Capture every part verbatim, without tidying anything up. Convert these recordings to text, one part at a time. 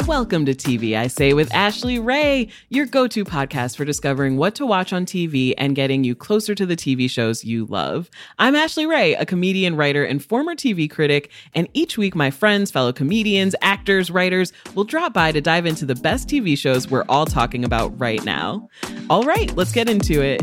Welcome to T V, I Say, with Ashley Ray, your go-to podcast for discovering what to watch on T V and getting you closer to the T V shows you love. I'm Ashley Ray, a comedian, writer, and former T V critic, and each week my friends, fellow comedians, actors, writers will drop by to dive into the best T V shows we're all talking about right now. All right, let's get into it.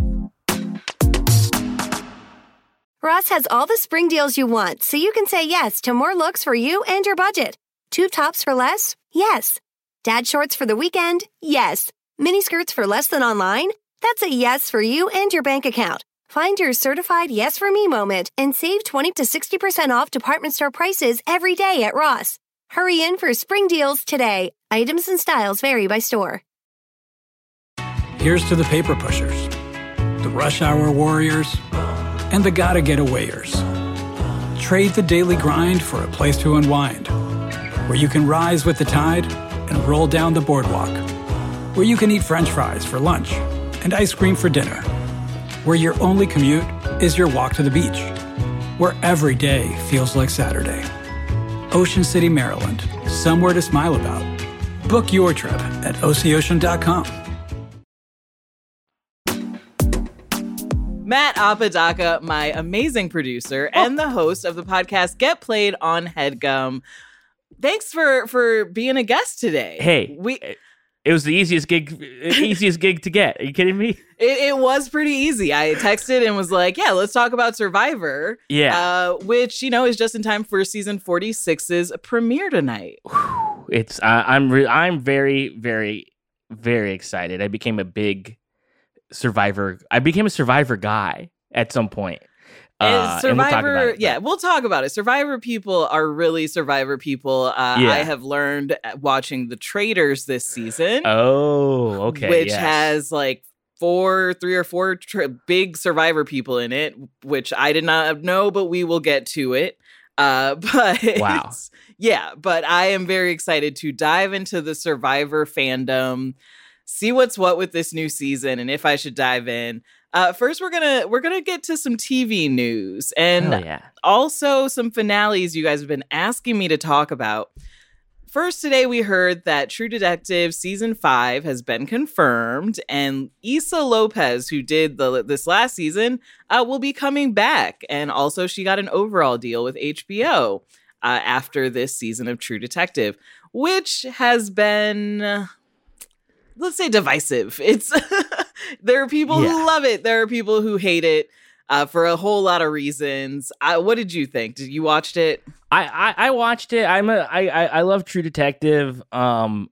Ross has all the spring deals you want, so you can say yes to more looks for you and your budget. Tube tops for less? Yes. Dad shorts for the weekend? Yes. Mini skirts for less than online? That's a yes for you and your bank account. Find your certified yes for me moment and save twenty to sixty percent off department store prices every day at Ross. Hurry in for spring deals today. Items and styles vary by store. Here's to the paper pushers, the rush hour warriors, and the gotta get awayers. Trade the daily grind for a place to unwind, where you can rise with the tide and roll down the boardwalk, where you can eat French fries for lunch and ice cream for dinner, where your only commute is your walk to the beach, where every day feels like Saturday. Ocean City, Maryland, somewhere to smile about. Book your trip at O C ocean dot com. Matt Apodaca, my amazing producer and the host of the podcast Get Played on HeadGum. Thanks for for being a guest today. Hey, we it was the easiest gig, easiest gig to get. Are you kidding me? It, it was pretty easy. I texted and was like, "Yeah, let's talk about Survivor." Yeah, uh, which you know is just in time for season forty-six's premiere tonight. It's uh, I'm re- I'm very very very excited. I became a big Survivor. I became a Survivor guy at some point. Uh, Survivor, and we'll it, yeah, we'll talk about it. Survivor people are really Survivor people. Uh, yeah. I have learned watching The Traitors this season. Oh, okay. Which yes. has like four, three or four tra- big Survivor people in it, which I did not know, but we will get to it. Uh, but wow. Yeah, but I am very excited to dive into the Survivor fandom, see what's what with this new season, and if I should dive in. Uh, first, we're gonna we're gonna get to some T V news and yeah. also some finales you guys have been asking me to talk about. First, today we heard that True Detective season five has been confirmed, and Issa Lopez, who did the this last season, uh, will be coming back, and also she got an overall deal with H B O uh, after this season of True Detective, which has been, uh, let's say, divisive. It's there are people yeah. who love it. There are people who hate it uh, for a whole lot of reasons. I, what did you think? Did you watched it? I, I, I watched it. I'm a I, I I love True Detective. Um,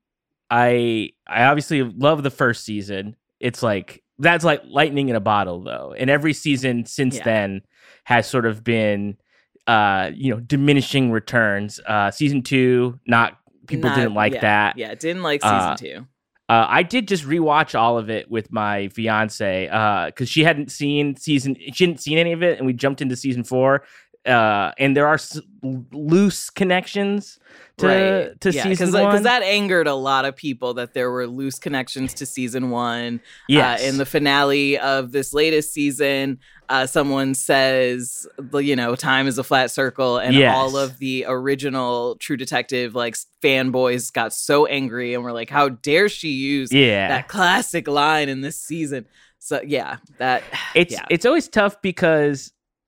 I I obviously love the first season. It's like that's like lightning in a bottle, though. And every season since yeah. then has sort of been, uh, you know, diminishing returns. Uh, season two, not people Not, didn't like yeah, that. Yeah, didn't like season uh, two. Uh, I did just rewatch all of it with my fiance because uh, she hadn't seen season, she hadn't seen any of it, and we jumped into season four. Uh, and there are s- loose connections to right. to yeah, season cause, one because that angered a lot of people that there were loose connections to season one. Yes. Uh, in the finale of this latest season, uh, someone says, you know, time is a flat circle, and yes. all of the original True Detective like fanboys got so angry and were like, "How dare she use yeah. that classic line in this season?" So yeah, that it's yeah. it's always tough because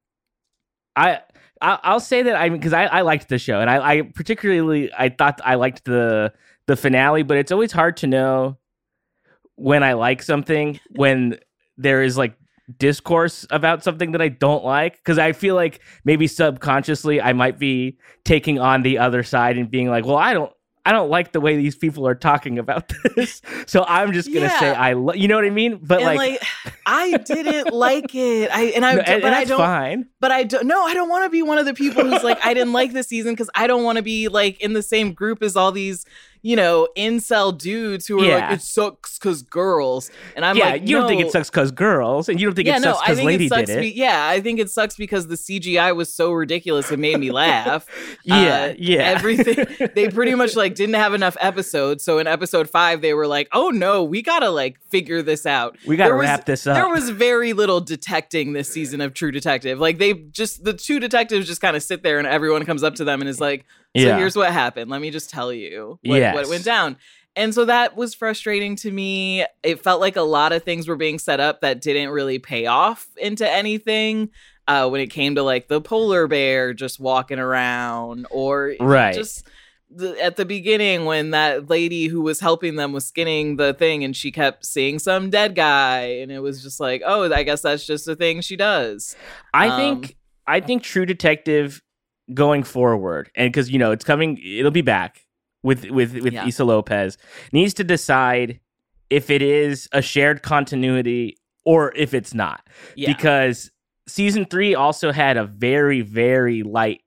I. I'll say that I because I, I liked the show, and I, I particularly I thought I liked the the finale, but it's always hard to know when I like something when there is like discourse about something that I don't like, because I feel like maybe subconsciously I might be taking on the other side and being like, well, I don't I don't like the way these people are talking about this, so I'm just gonna yeah. say I lo-, you know what I mean? But and like, like, I didn't like it. I and I no, but and, and I that's don't. fine. But I don't. No, I don't want to be one of the people who's like, I didn't like this season because I don't want to be like in the same group as all these, you know, incel dudes who are Yeah. like, it sucks because girls. And I'm yeah, like, you don't think no. it sucks because girls, and you don't think Yeah, it no, sucks I because think Lady it sucks. did it. Be, yeah, I think it sucks because the C G I was so ridiculous it made me laugh. yeah, uh, yeah. Everything they pretty much like didn't have enough episodes, so in episode five they were like, "Oh no, we gotta like figure this out. We gotta There was- wrap this up." There was very little detecting this season of True Detective. Like they just the two detectives just kind of sit there and everyone comes up to them and is like, "So Yeah. here's what happened. Let me just tell you what, Yeah. what went down. And so that was frustrating to me. It felt like a lot of things were being set up that didn't really pay off into anything. Uh, when it came to like the polar bear just walking around, or right. just the, at the beginning when that lady who was helping them was skinning the thing and she kept seeing some dead guy, and it was just like, oh, I guess that's just a thing she does. I um, think I think True Detective going forward, and because you know it's coming, it'll be back. with with with yeah. Issa Lopez, needs to decide if it is a shared continuity or if it's not. Yeah. Because season three also had a very, very light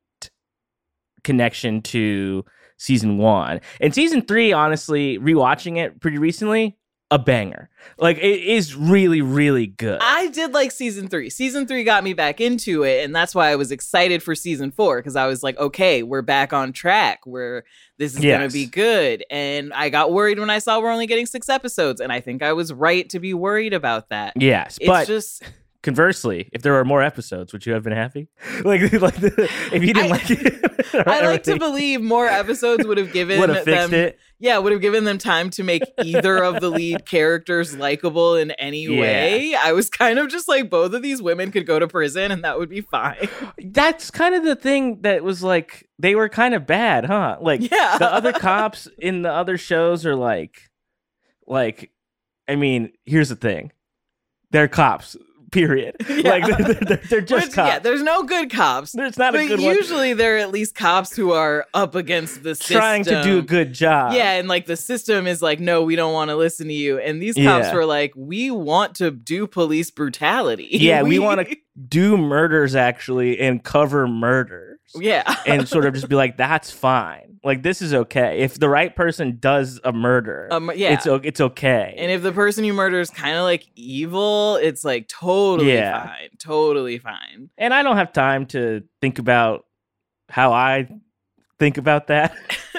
connection to season one. And season three, honestly, rewatching it pretty recently, a banger. Like, it is really, really good. I did like season three. Season three got me back into it, and that's why I was excited for season four, because I was like, okay, we're back on track. We're this is Yes. going to be good. And I got worried when I saw we're only getting six episodes, and I think I was right to be worried about that. Yes, It's but just... conversely, if there were more episodes, would you have been happy? Like, like the, if you didn't I, like it, I like to believe more episodes would have given would have fixed them, it. Yeah, would have given them time to make either of the lead characters likable in any Yeah. way. I was kind of just like, both of these women could go to prison and that would be fine. That's kind of the thing that was like, they were kind of bad, huh? Like, Yeah. the other cops in the other shows are like, like, I mean, here's the thing. They're cops, period. Yeah. Like, they're, they're, they're just Which, cops. Yeah, there's no good cops. There's not a But good one. usually they're at least cops who are up against the system. Trying to do a good job. Yeah, and like the system is like, no, we don't want to listen to you. And these cops Yeah. were like, we want to do police brutality. Yeah, we want to do murders, actually, and cover murders. Yeah. And sort of just be like, that's fine. Like, this is okay. If the right person does a murder, Um, yeah. it's, o- it's okay. And if the person you murder is kind of like evil, it's like totally Yeah. fine. Totally fine. And I don't have time to think about how I think about that.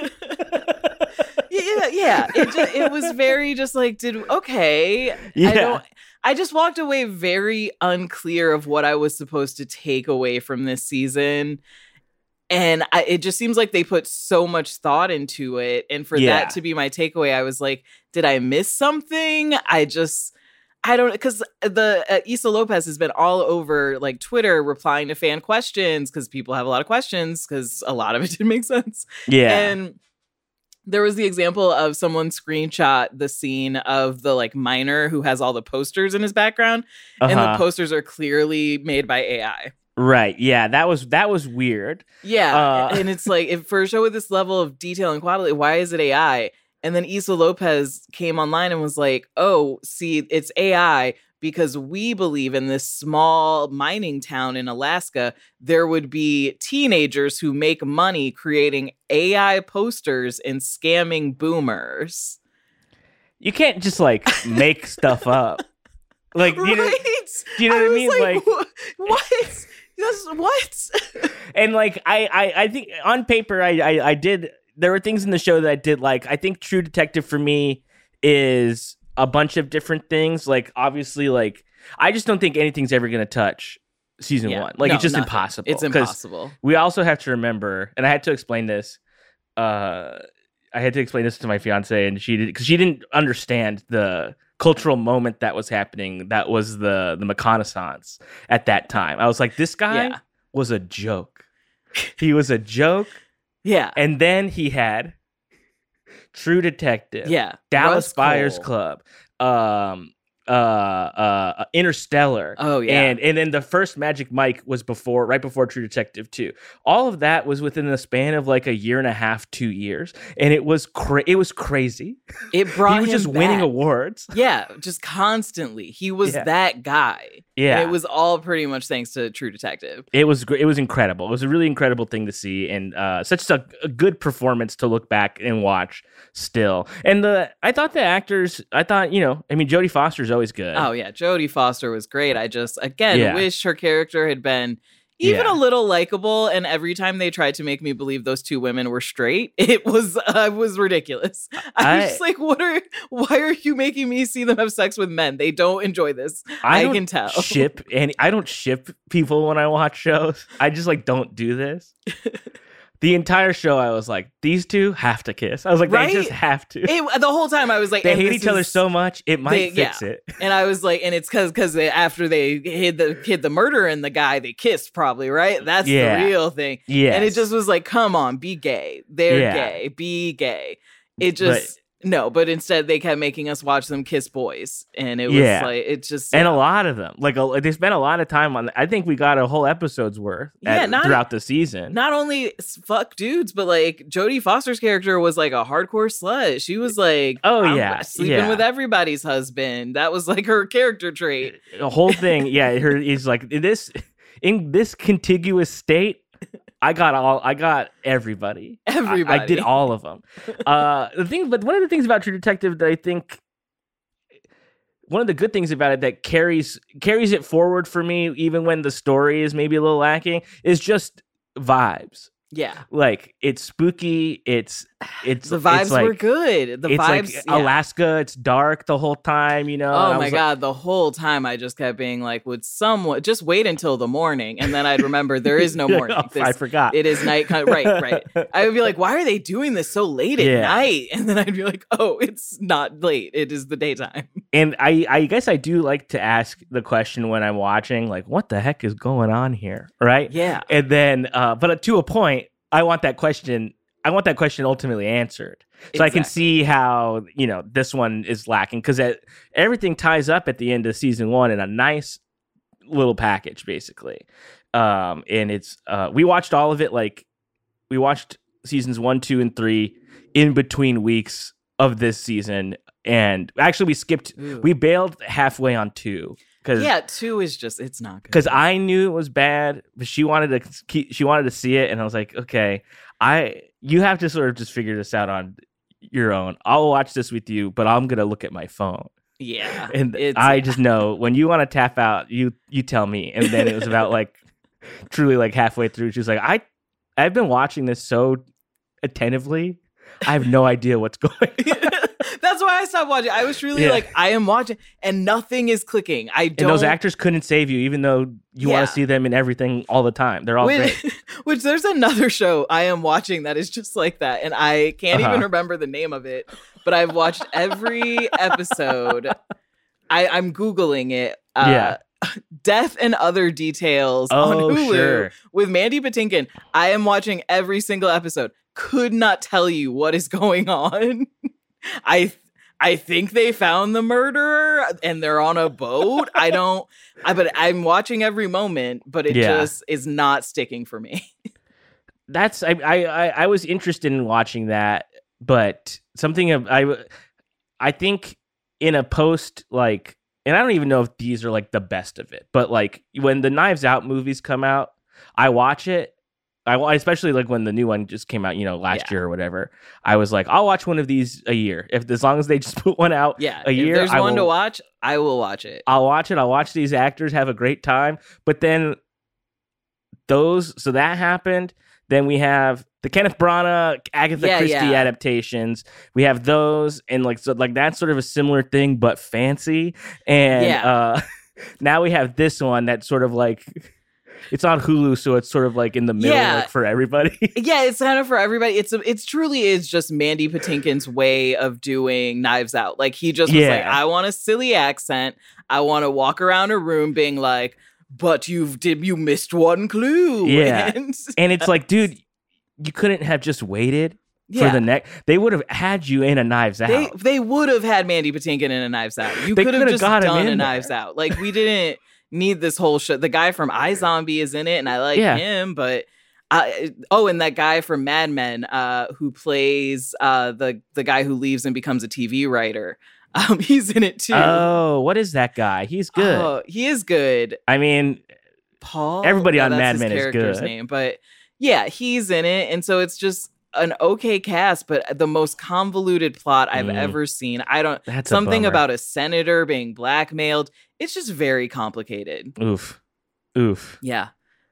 Yeah, yeah. It just, it was very just like, did okay. Yeah. I don't I just walked away very unclear of what I was supposed to take away from this season. And I, it just seems like they put so much thought into it. And for Yeah. that to be my takeaway, I was like, did I miss something? I just, I don't, because the uh, Issa Lopez has been all over like Twitter replying to fan questions because people have a lot of questions because a lot of it didn't make sense. Yeah. And there was the example of someone screenshot the scene of the like miner who has all the posters in his background. And the Uh-huh. posters are clearly made by A I. Right. Yeah. That was that was weird. Yeah. Uh, and it's like, if for a show with this level of detail and quality, why is it A I? And then Issa Lopez came online and was like, oh, see, it's A I because we believe in this small mining town in Alaska, there would be teenagers who make money creating A I posters and scamming boomers. You can't just like make stuff up. Like, you know, Right? do you know I what I was mean? Like, Like- wh- what? That's, what? and like I, I, I think on paper I, I, I did. There were things in the show that I did like. I think True Detective for me is a bunch of different things. Like obviously, like I just don't think anything's ever gonna touch season Yeah. one. Like No, it's just nothing. impossible. It's 'Cause impossible. We also have to remember, and I had to explain this. Uh, I had to explain this to my fiance, and she did because she didn't understand the cultural moment that was happening. That was the the reconnaissance at that time. I was like, this guy Yeah. was a joke. He was a joke, Yeah. and then he had True Detective, Yeah. Dallas Russ Buyers Cole. Club, um, uh, uh, Interstellar. Oh, yeah. and and then the first Magic Mike was before, right before True Detective two. All of that was within the span of like a year and a half, two years, and it was cra- it was crazy. It brought He was him just winning back. awards. Yeah, just constantly. He was Yeah. that guy. Yeah, And it was all pretty much thanks to True Detective. It was gr- it was incredible. It was a really incredible thing to see, and uh, such a, a good performance to look back and watch still. And the I thought the actors, I thought you know, I mean, Jodie Foster's always good. Oh yeah, Jodie Foster was great. I just again Yeah. wish her character had been even Yeah. a little likable. And every time they tried to make me believe those two women were straight, it was uh, was ridiculous. I, was I- just like, what are? Why are you making me see them have sex with men? They don't enjoy this. I, don't can tell. Ship and I don't ship people when I watch shows. I just like don't do this. the entire show, I was like, these two have to kiss. I was like, Right? they just have to. It, the whole time I was like, they and hate this each other is- so much, it might they- fix yeah. it. And I was like, and it's because because after they hid the hid the murder in the guy, they kissed probably, right? That's Yeah. the real thing. Yeah. And it just was like, come on, be gay. They're Yeah. gay. Be gay. It just no, but instead they kept making us watch them kiss boys, and it was Yeah. like it just And a lot of them. Like, a, they spent a lot of time on I think we got a whole episode's worth Yeah, at- not- throughout the season. not only s- fuck dudes, but like Jodie Foster's character was like a hardcore slut. She was like, Oh, I'm yeah, sleeping yeah. with everybody's husband. That was like her character trait. The whole thing, yeah, her is like in this in this contiguous state. I got all. I got everybody. I- Everybody. I, did all of them. Uh, the thing, but one of the things about True Detective that I think, one of the good things about it that carries carries it forward for me, even when the story is maybe a little lacking, is just vibes. Yeah, Like it's spooky. It's it's the vibes it's like, were good. The it's vibes, like yeah. Alaska. It's dark the whole time. You know. Oh and I my was like, god! The whole time I just kept being like, "Would someone just wait until the morning?" And then I'd remember there is no morning. Oh, I This- forgot. It is night. Right, right. I would be like, "Why are they doing this so late at Yeah. night?" And then I'd be like, "Oh, it's not late. It is the daytime." And I, I guess I do like to ask the question when I'm watching, like, what the heck is going on here? Right? Yeah. And then, uh, but to a point, I want that question, I want that question ultimately answered. So I can Exactly. see how, you know, this one is lacking because everything ties up at the end of season one in a nice little package, basically. Um, and it's, uh, we watched all of it, like, we watched seasons one, two, and three in between weeks of this season. And actually, we skipped, Ooh. we bailed halfway on two. Cause, Yeah, two is just it's not good. because I knew it was bad, but she wanted to keep, she wanted to see it, and I was like, okay, I you have to sort of just figure this out on your own. I'll watch this with you, but I'm gonna look at my phone, yeah, and it's, I just know when you want to tap out, you you tell me. And then it was about like truly like halfway through, she was like, I I've been watching this so attentively, I have no idea what's going on. That's why I stopped watching. I was truly Yeah. like, I am watching, and nothing is clicking. I don't. And those actors couldn't save you, even though you Yeah. want to see them in everything all the time. They're all which, great. which there's another show I am watching that is just like that, and I can't even Uh-huh. remember the name of it, but I've watched every episode. I, I'm googling it. Uh, Yeah. Death and Other Details on Oh, Hulu sure. with Mandy Patinkin. I am watching every single episode. Could not tell you what is going on. I I think they found the murderer and they're on a boat. I don't. I but I'm watching every moment, but it Yeah. just is not sticking for me. That's I, I I I was interested in watching that, but something of I I think in a post like, and I don't even know if these are like the best of it, but like when the Knives Out movies come out, I watch it. I wa- especially like when the new one just came out, you know, last Yeah. year or whatever. I was like, I'll watch one of these a year if as long as they just put one out. Yeah, a year. If there's I one to will- watch, I will watch it. I'll watch it. I'll watch these actors have a great time. But then those, so that happened. Then we have the Kenneth Branagh, Agatha Yeah, Christie yeah. adaptations. We have those, and like so, like that's sort of a similar thing, but fancy. And Yeah. uh, now we have this one that's sort of like it's on Hulu, so it's sort of like in the middle, Yeah. like for everybody. Yeah, it's kind of for everybody. It's a, it's truly is just Mandy Patinkin's way of doing Knives Out. Like he just was Yeah. like, I want a silly accent. I want to walk around a room being like, but you've did you missed one clue. Yeah. And, And it's like, dude, you couldn't have just waited yeah. for the next. They would have had you in a Knives Out. They they would have had Mandy Patinkin in a Knives Out. You They could have coulda just got him done in a there. Knives Out. Like we didn't need this whole shit. The guy from iZombie is in it, and I like Yeah. him, but I, oh, and that guy from Mad Men, uh, who plays uh, the the guy who leaves and becomes a T V writer, um, he's in it too. Oh, what is that guy? He's good. Oh, he is good. I mean, Paul. Everybody Yeah, on that's Mad his Men is character's good. name, but yeah, he's in it, and so it's just an okay cast, but the most convoluted plot I've Mm. ever seen. I don't. that's a Something bummer. about a senator being blackmailed. It's just very complicated. Oof. Oof. Yeah.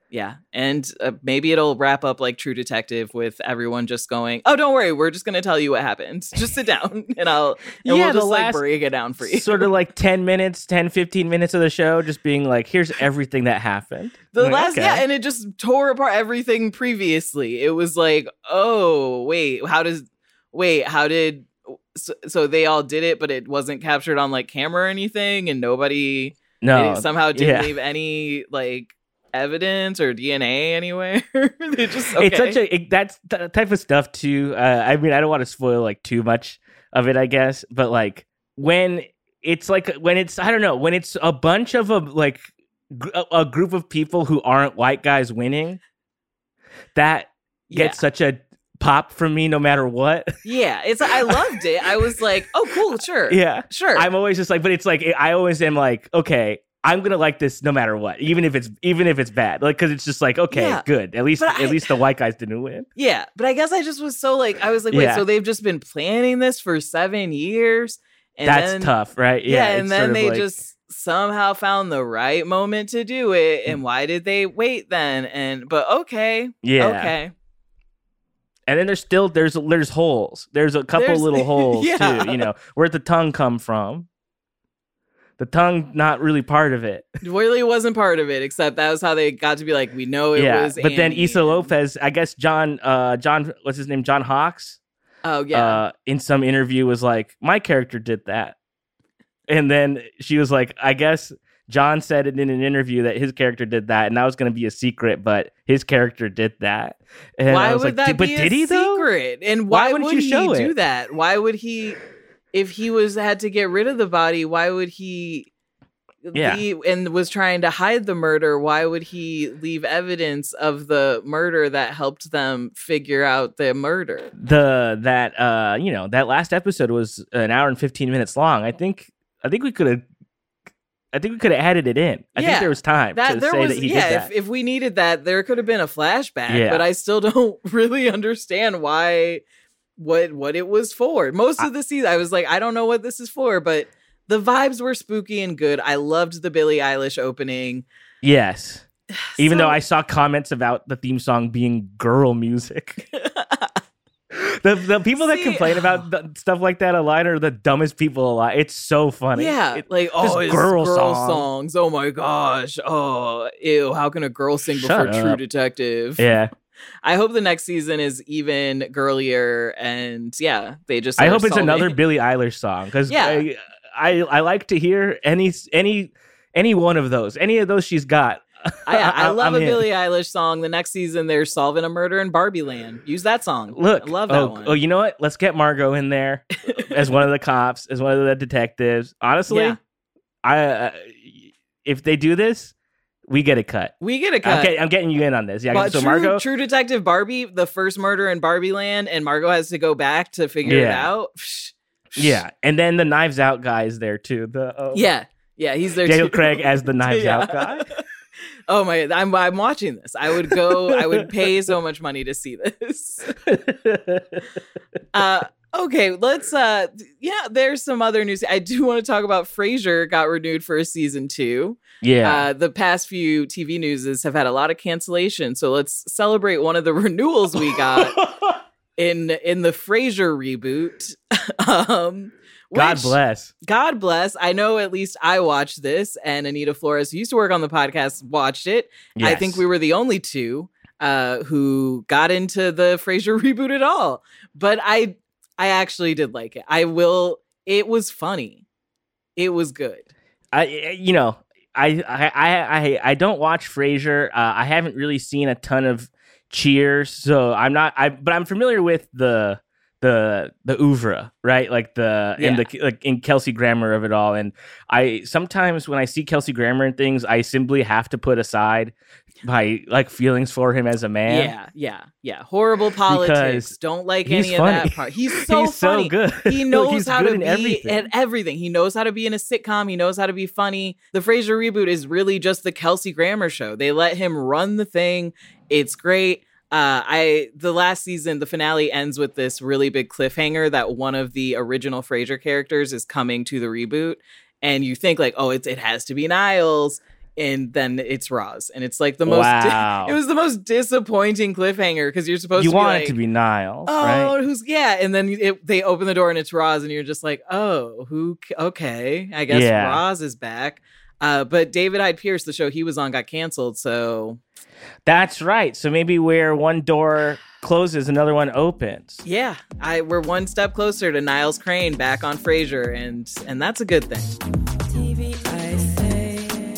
Yeah, and uh, maybe it'll wrap up like True Detective with everyone just going, "Oh, don't worry, we're just going to tell you what happened. Just sit down, and I'll and Yeah, we'll the just like last break it down for you." Sort of like ten minutes, ten, fifteen minutes of the show, just being like, here's everything that happened. The I'm like, last, okay. yeah, and it just tore apart everything previously. It was like, oh, wait, how does, wait, how did, so, so they all did it, but it wasn't captured on like camera or anything, and nobody no, they somehow didn't yeah. leave any like evidence or D N A anywhere. They just okay. It's such a it, that's the type of stuff too. Uh, I mean, I don't want to spoil like too much of it, I guess, but like when it's like when it's I don't know when it's a bunch of a like gr- a group of people who aren't white guys winning, that gets Yeah. such a pop from me no matter what. Yeah, it's I loved it. I was like, oh, cool, sure, Yeah, sure. I'm always just like, but it's like I always am like, okay, I'm gonna like this no matter what, even if it's even if it's bad, like because it's just like, okay, Yeah, good. At least but at I- least the white guys didn't win. Yeah, but I guess I just was so like I was like, wait, Yeah. so they've just been planning this for seven years, and That's then, tough, right? Yeah, Yeah, and it's then sort of they like- just somehow found the right moment to do it, and why did they wait then? And but okay, Yeah. okay, And then there's still there's there's holes. There's a couple There's- little holes yeah. too. You know, where'd the tongue come from? The tongue not really part of it. really wasn't part of it, except that was how they got to be like, we know it yeah, was. but then Andy, Issa and- Lopez, I guess John, uh, John, what's his name, John Hawkes, Oh yeah, uh, in some interview was like, my character did that, and then she was like, I guess John said it in an interview that his character did that, and that was going to be a secret, but his character did that. And why I was would like, that "Did- be but a did he though? secret? And Why why, wouldn't would you show he do it? that? Why would he, if he was had to get rid of the body? Why would he? Yeah. leave- and was trying to hide the murder. Why would he leave evidence of the murder that helped them figure out the murder? the that uh you know that last episode was an hour and fifteen minutes long. I think I think we could have I think we could have added it in. I Yeah, think there was time That to there say was, that he yeah. did that. If, if we needed that, there could have been a flashback. Yeah. But I still don't really understand why, what what it was for. Most of the season, I was like, I don't know what this is for, but the vibes were spooky and good. I loved the Billie Eilish opening. Yes. Even So- though I saw comments about the theme song being girl music. the the people that See- complain about th- stuff like that online are the dumbest people alive. It's so funny. Yeah, It- like oh, this it's girl, girl song. songs. Oh my gosh. Oh, ew. How can a girl sing Shut before True up. Detective? Yeah. I hope the next season is even girlier, and yeah, they just. I are hope it's solving- another Billie Eilish song because Yeah. I, I I like to hear any any any one of those, any of those she's got. I, I love I'm a in. Billie Eilish song. The next season, they're solving a murder in Barbie Land. Use that song. Look, I love that oh, one. oh, you know what? Let's get Margot in there as one of the cops, as one of the detectives. Honestly, Yeah. I uh, if they do this, we get a cut. We get a cut. Okay, I'm getting you in on this. Yeah, But so True, Margot, True Detective Barbie, the first murder in Barbie Land, and Margot has to go back to figure it Yeah. out. yeah, and then the Knives Out guy is there too. The uh, Yeah. Yeah, he's there Daniel too. Craig as the Knives Yeah. Out guy. Oh my! I'm I'm watching this. I would go. I would pay so much money to see this. Uh, okay, let's. Uh, yeah, there's some other news. I do want to talk about Frasier got renewed for a season two. yeah, Uh, the past few T V newses have had a lot of cancellation, so let's celebrate one of the renewals we got in in the Frasier reboot. um, God which- bless. God bless. I know at least I watched this, and Anita Flores, who used to work on the podcast, watched it. I think Yes. we were the only two uh, who got into the Frasier reboot at all. But I, I actually did like it. I will. It was funny. It was good. I you know I I I I, I don't watch Frasier. Uh, I haven't really seen a ton of Cheers, so I'm not. I but I'm familiar with the the the oeuvre, right? Like the and the like in Kelsey Grammer of it all. And I sometimes when I see Kelsey Grammer and things, I simply have to put aside my like feelings for him as a man. Yeah, yeah, yeah. Horrible politics. Because Don't like he's any funny. of that part. He's so He's funny. so good. He knows He's how good to in be everything. at everything. He knows how to be in a sitcom. He knows how to be funny. The Frasier reboot is really just the Kelsey Grammer show. They let him run the thing. It's great. Uh, I the last season, the finale ends with this really big cliffhanger that one of the original Frasier characters is coming to the reboot, and you think like, oh, it's it has to be Niles. and then it's Roz, and it's like the most. Wow. It was the most disappointing cliffhanger because you're supposed you to be want like, it to be Niles, oh, right? who's yeah, and then it, they open the door and it's Roz, and you're just like, oh, who? Okay, I guess Yeah. Roz is back. Uh, but David Hyde Pierce, the show he was on, got canceled. So That's right. So maybe where one door closes, another one opens. yeah, I we're one step closer to Niles Crane back on Frasier, and and that's a good thing. T V, I say.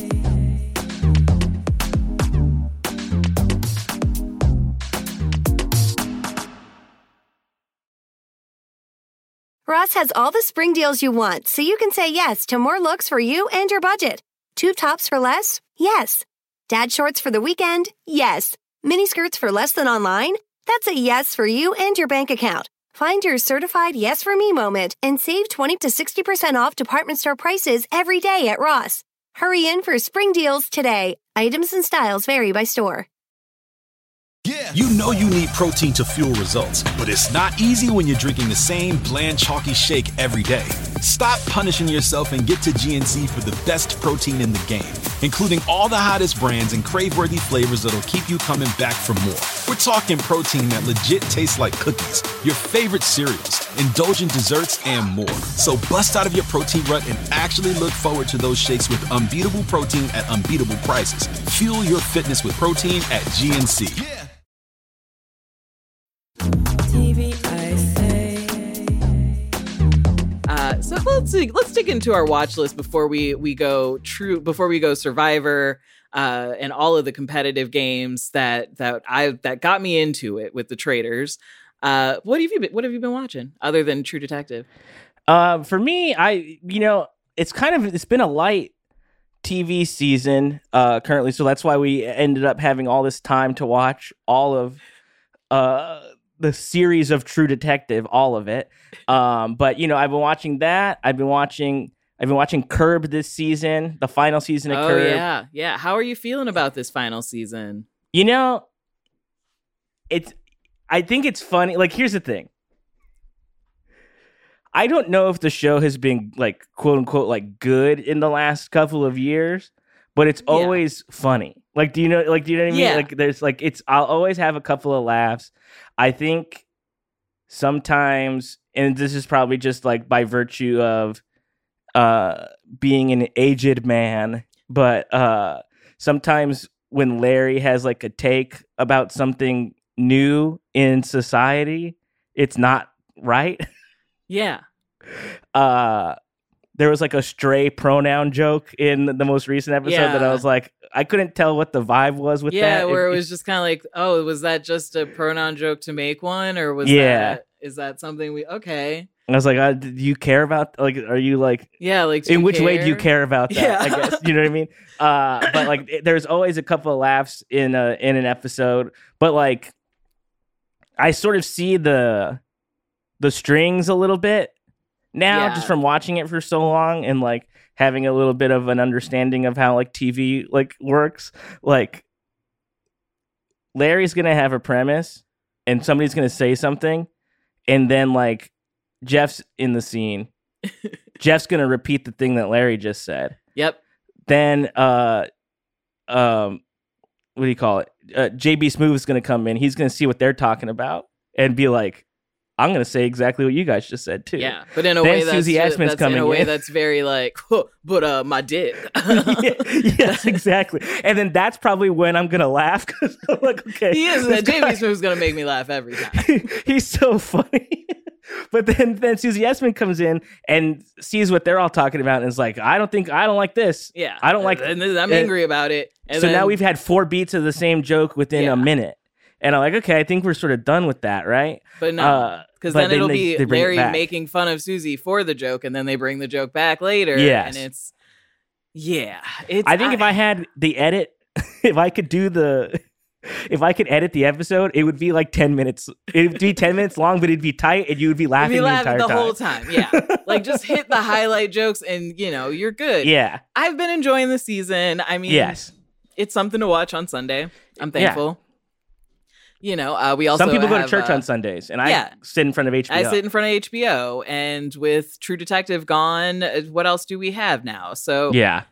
Ross has all the spring deals you want, so you can say yes to more looks for you and your budget. Tube tops for less? Yes. Dad shorts for the weekend? Yes. Mini skirts for less than online? That's a yes for you and your bank account. Find your certified yes for me moment and save twenty to sixty percent off department store prices every day at Ross. Hurry in for spring deals today. Items and styles vary by store. Yeah. You know you need protein to fuel results, but it's not easy when you're drinking the same bland, chalky shake every day. Stop punishing yourself and get to G N C for the best protein in the game, including all the hottest brands and crave-worthy flavors that'll keep you coming back for more. We're talking protein that legit tastes like cookies, your favorite cereals, indulgent desserts, and more. So bust out of your protein rut and actually look forward to those shakes with unbeatable protein at unbeatable prices. Fuel your fitness with protein at G N C. Yeah. T V, I say. Uh, so let's see, let's dig into our watch list before we we go true before we go Survivor uh, and all of the competitive games that that I that got me into it with the traders. Uh, what have you been, what have you been watching other than True Detective? Uh, for me, I you know it's kind of it's been a light T V season uh, currently, so that's why we ended up having all this time to watch all of uh, the series of True Detective, all of it. Um, but you know, I've been watching that. I've been watching. I've been watching Curb this season, the final season of Oh Curb. yeah, yeah. How are you feeling about this final season? You know, it's. I think it's funny. Like, here's the thing. I don't know if the show has been like quote unquote like good in the last couple of years, but it's Yeah. always funny. Like, do you know? Like, do you know what I mean? Yeah. Like, there's like it's. I'll always have a couple of laughs. I think sometimes, and this is probably just like by virtue of uh being an aged man, but uh sometimes when Larry has like a take about something new in society, it's not right. Yeah. Uh there was like a stray pronoun joke in the most recent episode that I Yeah. was like, I couldn't tell what the vibe was with Yeah, that. where it It- was just kind of like, oh, was that just a pronoun joke to make one, or was Yeah. that is that something we okay? I was like, uh, do you care about like? Are you like? Yeah, like do In you which way do you care about that? Yeah. I guess you know what I mean. Uh, but like, it- there's always a couple of laughs in a in an episode. But like, I sort of see the the strings a little bit now, Yeah. just from watching it for so long and like having a little bit of an understanding of how like T V like works. Like, Larry's gonna have a premise, and somebody's gonna say something, and then like Jeff's in the scene. Jeff's gonna repeat the thing that Larry just said. Yep. Then, uh, um, what do you call it? Uh, J B Smoove is gonna come in. He's gonna see what they're talking about and be like, "I'm gonna say exactly what you guys just said too." Yeah, but in a Then way that's, Susie ju- Essman's that's in coming a way in. that's very like, "Huh, but uh, my dick. Yeah, yes, exactly. And then that's probably when I'm gonna laugh because I'm like, okay, He is. this J B guy- Smooth's gonna make me laugh every time. He's so funny. But then, then Susie Essman comes in and sees what they're all talking about and is like, I don't think, I don't like this. Yeah, I don't like And then I'm and- angry about it. And so then, now we've had four beats of the same joke within Yeah. a minute. And I'm like, okay, I think we're sort of done with that, right? but no, uh, because but then then it'll they- be they bring it Larry back. making fun of Susie for the joke, and then they bring the joke back later. Yes. and it's yeah. It's, I think if I had the edit, if I could do the, if I could edit the episode, it would be like ten minutes. It would be ten minutes long, but it'd be tight and you would be You'd laughing be the laughing entire the time. whole time. Yeah, like just hit the highlight jokes, and you know you're good. Yeah. I've been enjoying the season. I mean, Yes. it's something to watch on Sunday. I'm thankful. You know, uh, we also Some people go to have, church uh, on Sundays, and I yeah. sit in front of H B O. I sit in front of H B O, and with True Detective gone, uh, what else do we have now? So yeah.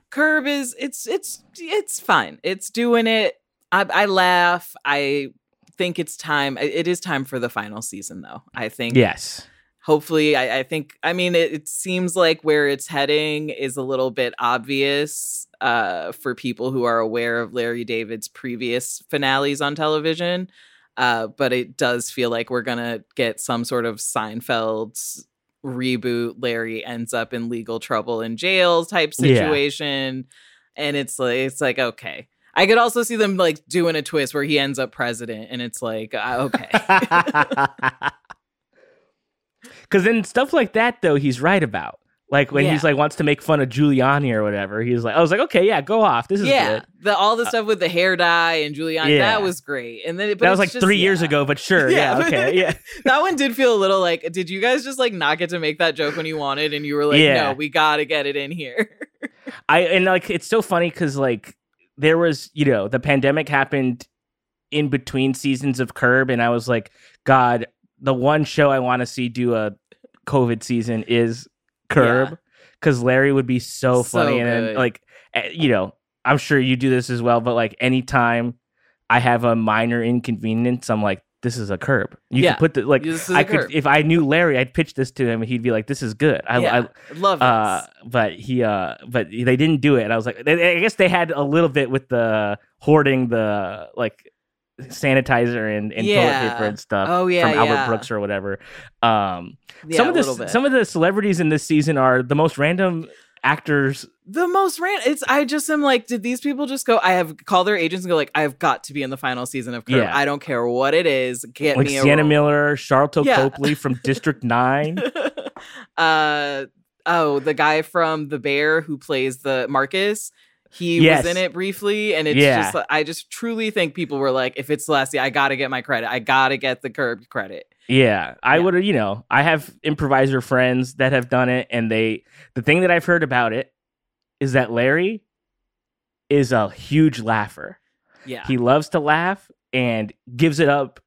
Curb is it's it's it's fine. It's doing it. I, I laugh. I think it's time. It is time for the final season, though. I think. Yes. Hopefully, I, I think. I mean, it, it seems like where it's heading is a little bit obvious uh, for people who are aware of Larry David's previous finales on television. Uh, but it does feel like we're gonna get some sort of Seinfeld reboot. Larry ends up in legal trouble in jail type situation, yeah. And it's like it's like okay. I could also see them like doing a twist where he ends up president, and it's like uh, okay. Because then stuff like that, though, he's right about. Like when yeah. he's like wants to make fun of Giuliani or whatever, he's like, I was like, okay, yeah, go off. This is yeah, good. The all the stuff with the hair dye and Giuliani, yeah. that was great. And then but that was like just, three yeah. years ago, but sure, yeah, yeah okay, yeah. That one did feel a little like, did you guys just like not get to make that joke when you wanted, and you were like, yeah. no, we gotta get it in here. I and like it's so funny because like there was, you know, the pandemic happened in between seasons of Curb, and I was like, God, the one show I want to see do a COVID season is Curb, because yeah. Larry would be so, so funny. And then, like, you know, I'm sure you do this as well, but like anytime I have a minor inconvenience, I'm like, this is a Curb. You yeah. could put the like I could curb. If I knew Larry, I'd pitch this to him and he'd be like, this is good. I, yeah, I love uh, this. But he uh but they didn't do it. And I was like, I guess they had a little bit with the hoarding the like sanitizer and, and yeah. toilet paper and stuff oh, yeah, from Albert yeah. Brooks or whatever. Um yeah, some of the some of the celebrities in this season are the most random actors. The most random. It's I just am like, did these people just go? I have call their agents and go like, I've got to be in the final season of Curb. Yeah. I don't care what it is. Get like me a Sienna role. Miller, Charlton yeah. Copley from District Nine. uh oh, the guy from The Bear who plays the Marcus. He yes. was in it briefly, and it's yeah. just I just truly think people were like, if it's Celestia, I gotta get my credit. I gotta get the Curb credit. Yeah, I yeah. would, you know, I have improviser friends that have done it, and they, the thing that I've heard about it is that Larry is a huge laugher. Yeah. He loves to laugh and gives it up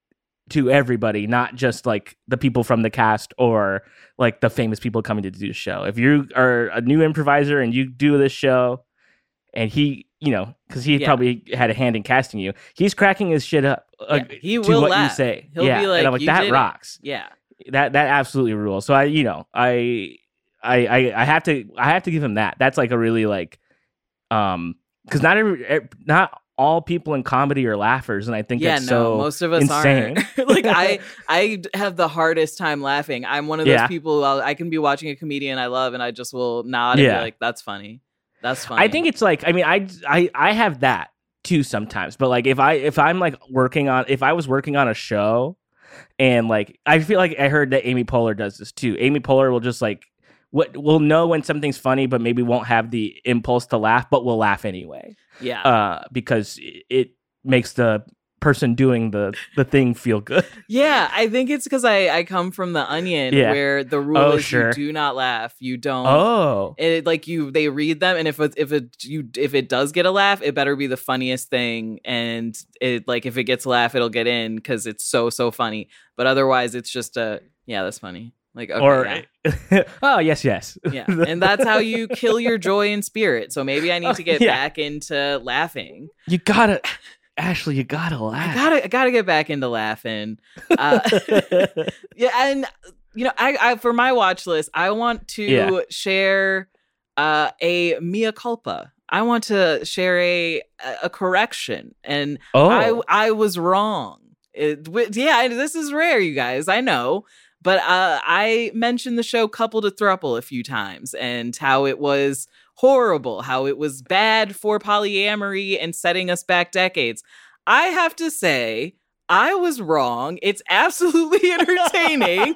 to everybody, not just like the people from the cast or like the famous people coming to do the show. If you are a new improviser and you do this show, and he, you know, because he yeah. probably had a hand in casting you, he's cracking his shit up. Uh, yeah, he to will what laugh. you say. He'll yeah. be like, and I'm like, you that did rocks. It. Yeah, that that absolutely rules. So I, you know, I, I, I, I have to, I have to give him that. That's like a really like, um, because not every, not all people in comedy are laughers, and I think yeah, that's no, so most of us insane. aren't. Like I, I have the hardest time laughing. I'm one of those Yeah. people. I'll, I can be watching a comedian I love, and I just will nod and Yeah. be like, "That's funny." That's funny. I think it's like, I mean, I, I, I have that too sometimes, but like if I, if I'm like working on, if I was working on a show, and like I feel like I heard that Amy Poehler does this too. Amy Poehler will just like, what will know when something's funny, but maybe won't have the impulse to laugh, but will laugh anyway. Yeah, uh, because it, it makes the person doing the the thing feel good. Yeah, I think it's because I, I come from The Onion, Yeah. where the rule Oh, is sure. you do not laugh. You don't. Oh, It, like you, they read them, and if it, if it you if it does get a laugh, it better be the funniest thing, and it like if it gets a laugh, it'll get in because it's so so funny. But otherwise, it's just a yeah, that's funny. Like okay, or yeah. oh yes, yes, yeah, and that's how you kill your joy and spirit. So maybe I need to get Yeah. back into laughing. You gotta, Ashley, you gotta laugh. I gotta, I gotta get back into laughing. Uh, yeah, and you know, I, I for my watch list, I want to Yeah. share uh, a mea culpa. I want to share a a correction, and Oh. I I was wrong. It, wi- yeah, this is rare, you guys. I know. But uh, I mentioned the show Couple to Thruple a few times and how it was horrible, how it was bad for polyamory and setting us back decades. I have to say, I was wrong. It's absolutely entertaining.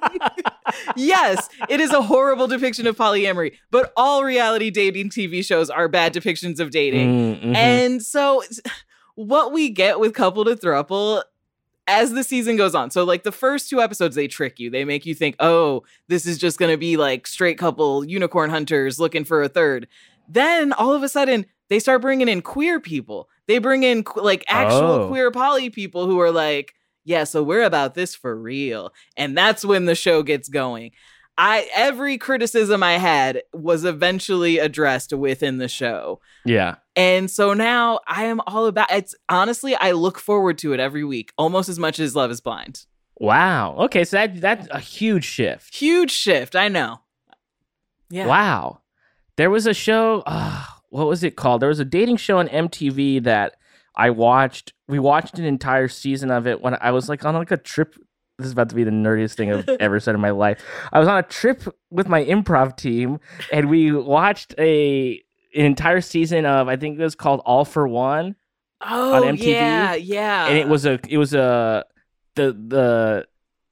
Yes, it is a horrible depiction of polyamory, but all reality dating T V shows are bad depictions of dating. Mm, mhm. And so what we get with Couple to Thruple as the season goes on. So like the first two episodes, they trick you. They make you think, oh, this is just going to be like straight couple unicorn hunters looking for a third. Then all of a sudden they start bringing in queer people. They bring in like actual Oh. queer poly people who are like, yeah, so we're about this for real. And that's when the show gets going. I every criticism I had was eventually addressed within the show. Yeah. And so now I am all about it's honestly, I look forward to it every week, almost as much as Love is Blind. Wow. Okay, so that that's a huge shift. Huge shift, I know. Yeah. Wow. There was a show, uh, what was it called? There was a dating show on M T V that I watched. We watched an entire season of it when I was like on like a trip. This is about to be the nerdiest thing I've ever said in my life. I was on a trip with my improv team, and we watched a an entire season of, I think it was called All for One Oh, on M T V. yeah, yeah. And it was a it was a the the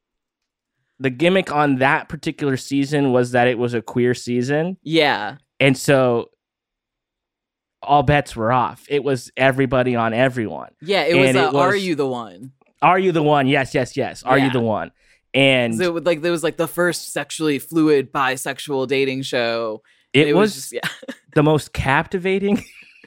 the gimmick on that particular season was that it was a queer season. Yeah. And so all bets were off. It was everybody on everyone. Yeah, it was, And uh, it was Are You the One? Are You the One? Yes, yes, yes. Are Yeah. You the One? And So it was like there was like the first sexually fluid bisexual dating show. it, It was, just yeah. the most captivating.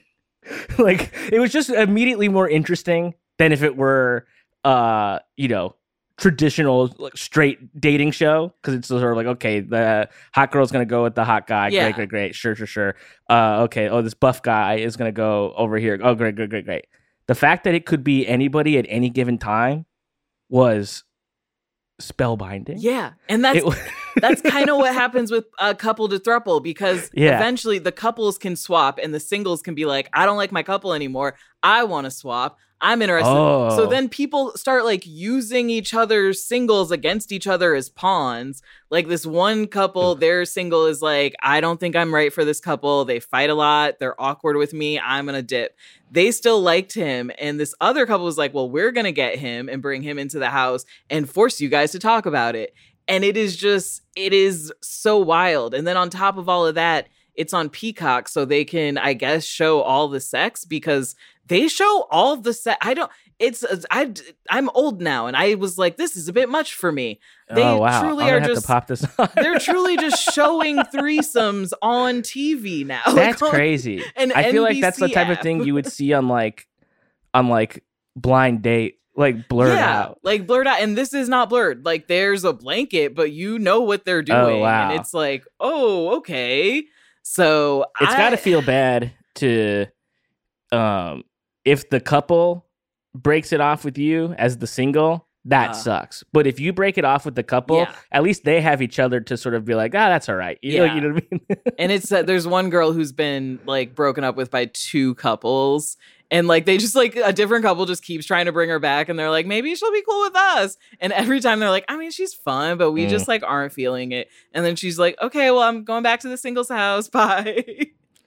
Like, it was just immediately more interesting than if it were, uh, you know, traditional like, straight dating show. Because it's sort of like, okay, the hot girl's going to go with the hot guy. Yeah. Great, great, great. Sure, sure, sure. Uh, okay, oh, this buff guy is going to go over here. Oh, great, great, great, great. The fact that it could be anybody at any given time was spellbinding. Yeah. And that's It was- that's kind of what happens with a couple to throuple because Yeah. eventually the couples can swap and the singles can be like, I don't like my couple anymore. I want to swap. I'm interested. Oh. So then people start like using each other's singles against each other as pawns. Like this one couple, their single is like, I don't think I'm right for this couple. They fight a lot. They're awkward with me. I'm going to dip. They still liked him. And this other couple was like, well, we're going to get him and bring him into the house and force you guys to talk about it. And it is just, it is so wild. And then on top of all of that, it's on Peacock, so they can, I guess, show all the sex because they show all the sex. I don't, it's, I, I'm old now, and I was like, this is a bit much for me. They oh, wow. truly I'm gonna are have just, to pop this on. they're truly just showing threesomes on T V now. That's Like, on crazy. an I feel like that's the N B C type of app. thing you would see on like on like Blind Date, like blurred yeah, out. like blurred out. And this is not blurred. Like there's a blanket, but you know what they're doing. wow. And it's like, oh, okay. So It's I, got to feel bad to um if the couple breaks it off with you as the single, that Uh, sucks. But if you break it off with the couple, Yeah. at least they have each other to sort of be like, ah, that's all right. You know, Yeah. you know what I mean? And it's uh, there's one girl who's been like broken up with by two couples. And like they just like a different couple just keeps trying to bring her back. And they're like, maybe she'll be cool with us. And every time they're like, I mean, she's fun, but we Mm. just like aren't feeling it. And then she's like, okay, well, I'm going back to the singles house. Bye.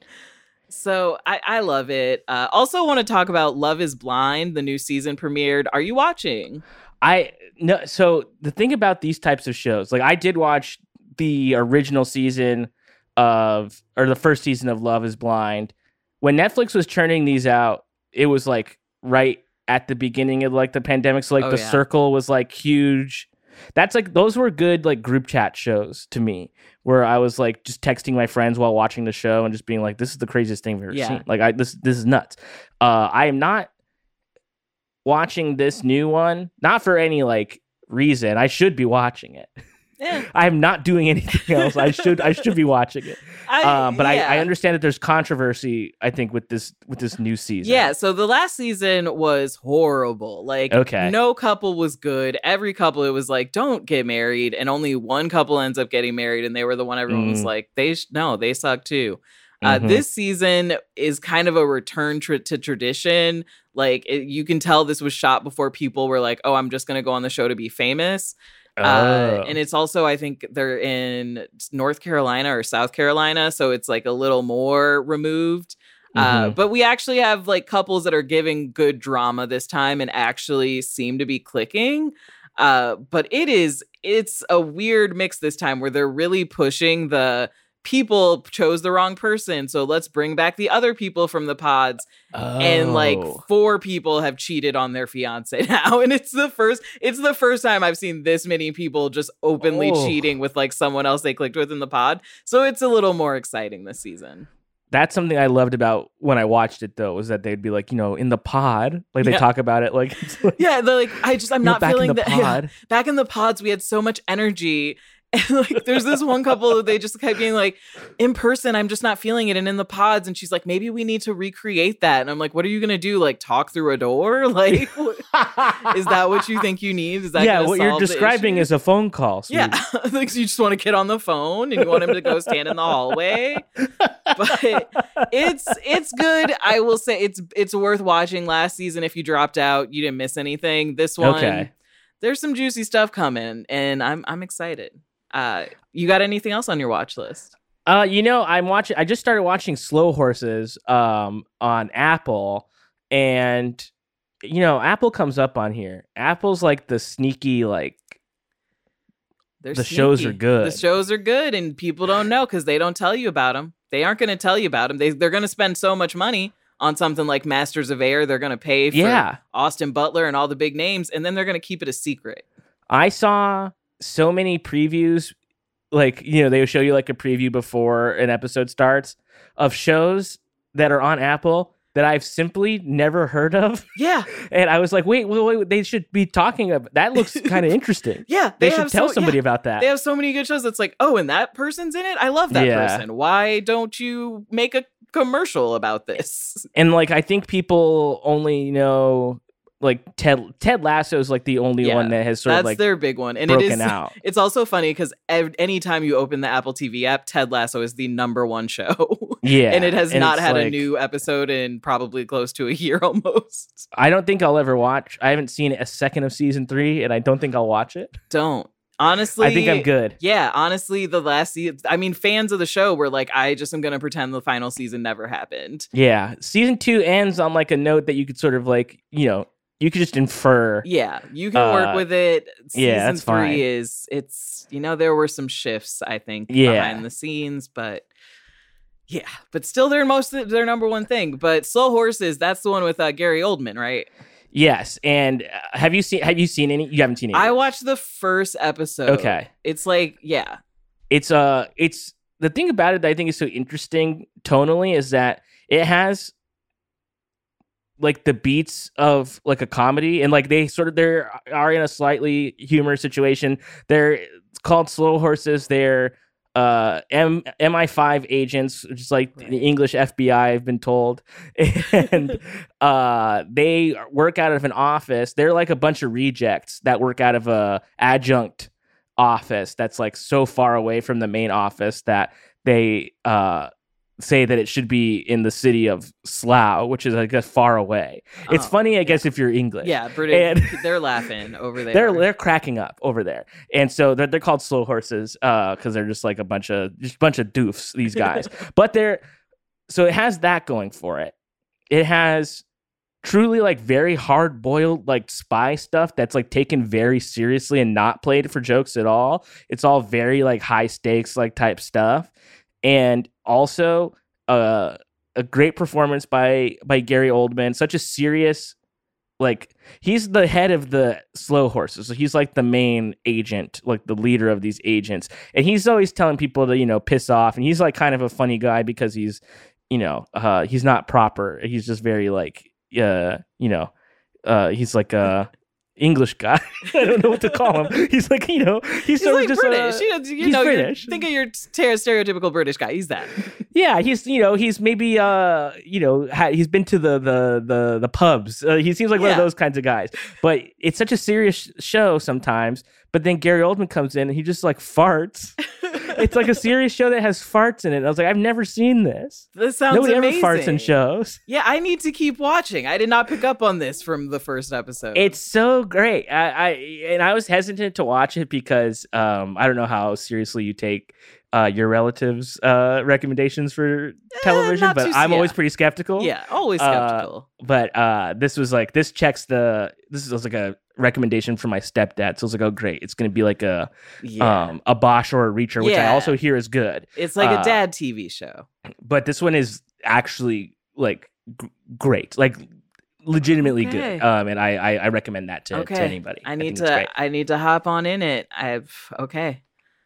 So I, I love it. Uh, also want to talk about Love is Blind. The new season premiered. Are you watching? I no. So the thing about these types of shows, like I did watch the original season of, or the first season of Love is Blind. When Netflix was churning these out, it was like right at the beginning of like the pandemic. So like Oh, The yeah. Circle was like huge. That's like, those were good like group chat shows to me, where I was like just texting my friends while watching the show and just being like, this is the craziest thing I've ever Yeah. seen. Like I, this, this is nuts. Uh, I am not watching this new one, not for any like reason. I should be watching it. Eh. I'm not doing anything else. I should I should be watching it. I, Um, but yeah. I, I understand that there's controversy, I think, with this with this new season. Yeah, so the last season was horrible. Like, Okay. no couple was good. Every couple, it was like, don't get married. And only one couple ends up getting married. And they were the one everyone was Mm. like, they sh- no, they suck too. Uh, Mhm. This season is kind of a return tr- to tradition. Like, it, you can tell this was shot before people were like, oh, I'm just going to go on the show to be famous. Uh, Oh. and it's also, I think they're in North Carolina or South Carolina. So it's like a little more removed. Uh, Mhm. but we actually have like couples that are giving good drama this time and actually seem to be clicking. Uh, but it is, it's a weird mix this time where they're really pushing the people chose the wrong person. So let's bring back the other people from the pods. And like Oh. four people have cheated on their fiance now. And it's the first, it's the first time I've seen this many people just openly Oh. cheating with like someone else they clicked with in the pod. So it's a little more exciting this season. That's something I loved about when I watched it, though, was that they'd be like, you know, in the pod, like they Yeah. talk about it, like, it's like Yeah, they're like, I just, I'm you're not back feeling in the that. yeah. pod. Back in the pods, we had so much energy. And like, there's this one couple that they just kept being like, in person, I'm just not feeling it. And in the pods, and she's like, maybe we need to recreate that. And I'm like, what are you going to do? Like, talk through a door? Like, what, is that what you think you need? Is that yeah, gonna what solve you're the describing issue? is a phone call. So Yeah, like so you just want to get on the phone and you want him to go stand in the hallway. But it's it's good. I will say it's it's worth watching. Last season, if you dropped out, you didn't miss anything. This one, Okay. there's some juicy stuff coming, and I'm I'm excited. Uh, you got anything else on your watch list? Uh, you know, I'm watching. I just started watching Slow Horses um on Apple, and you know, Apple comes up on here. Apple's like the sneaky, like They're the shows are sneaky. good. The shows are good, and people don't know because they don't tell you about them. They aren't going to tell you about them. They they're going to spend so much money on something like Masters of Air. They're going to pay for Yeah. Austin Butler and all the big names, and then they're going to keep it a secret. I saw so many previews, like, you know, they would show you like a preview before an episode starts of shows that are on Apple that I've simply never heard of. Yeah, And I was like, wait, wait, wait, they should be talking about that. Looks kind of interesting. yeah. They, should have tell so- somebody yeah. about that. They have so many good shows that's like, oh, and that person's in it? I love that Yeah. person. Why don't you make a commercial about this? And like, I think people only know like Ted Ted Lasso is like the only Yeah, one that has sort That's of like their big one. And broken it is, out. It's also funny because ev- anytime you open the Apple T V app, Ted Lasso is the number one show. Yeah. And it has not it's had a like- new episode in probably close to a year almost. I don't think I'll ever watch. I haven't seen a second of season three, and I don't think I'll watch it. Don't. Honestly, I think I'm good. Yeah, honestly, the last season, I mean, fans of the show were like, I just am going to pretend the final season never happened. Yeah. Season two ends on like a note that you could sort of like, you know, you could just infer. Yeah, you can work Uh, with it. Season yeah, that's three fine. is, it's, you know, there were some shifts, I think, Yeah. behind the scenes, but yeah, but still they're most of their number one thing. But Slow Horses, that's the one with uh, Gary Oldman, right? Yes. And uh, have you seen? Have you seen any? You haven't seen any. I watched the first episode. Okay. It's like, yeah, It's uh, it's the thing about it that I think is so interesting tonally is that it has like the beats of like a comedy, and like they sort of they are in a slightly humorous situation. They're it's called Slow Horses. They're uh M M I five agents, which is like the English F B I, I've been told, and uh they work out of an office. They're like a bunch of rejects that work out of a adjunct office that's like so far away from the main office that they uh say that it should be in the city of Slough, which is like a far away. It's Oh, funny, I guess, if you're English. yeah, British. And- They're laughing over there. They're they're cracking up over there, and so they're they're called Slow Horses because they're just like a bunch of just a bunch of doofs, these guys. But they're so it has that going for it. It has truly like very hard boiled like spy stuff that's like taken very seriously and not played for jokes at all. It's all very like high stakes like type stuff, and also uh, a great performance by by Gary Oldman. Such a serious. Like he's the head of the Slow Horses, so he's like the main agent, like the leader of these agents, and he's always telling people to, you know, piss off. And he's like kind of a funny guy because he's, you know, uh, he's not proper. He's just very like, uh, you know, uh, he's like a English guy. I don't know what to call him. He's like, you know, he's, He's sort like of just British. Uh, you know, you he's know you're- British. think of your ter- stereotypical British guy. He's that. Yeah, he's you know he's maybe uh you know ha- he's been to the the the the pubs. Uh, he seems like one of Yeah. those kinds of guys. But it's such a serious show sometimes. But then Gary Oldman comes in and he just like farts. It's like a serious show that has farts in it. I was like, I've never seen this. This sounds Nobody amazing. ever farts in shows. Yeah, I need to keep watching. I did not pick up on this from the first episode. It's so great. I, I and I was hesitant to watch it because um I don't know how seriously you take uh your relatives' uh recommendations for television, not but too- I'm always yeah. pretty skeptical. yeah, always Uh, skeptical. But uh, this was like this checks the this was like a recommendation from my stepdad. So I was like, oh great, it's gonna be like a yeah, um a Bosch or a Reacher, which I Yeah. also hear is good. it's like uh, a dad T V show. But this one is actually like g- great, like legitimately Okay. good. Um, and I I, I recommend that to, Okay, to anybody. I need think it's to. great. I need to hop on in it. I've okay.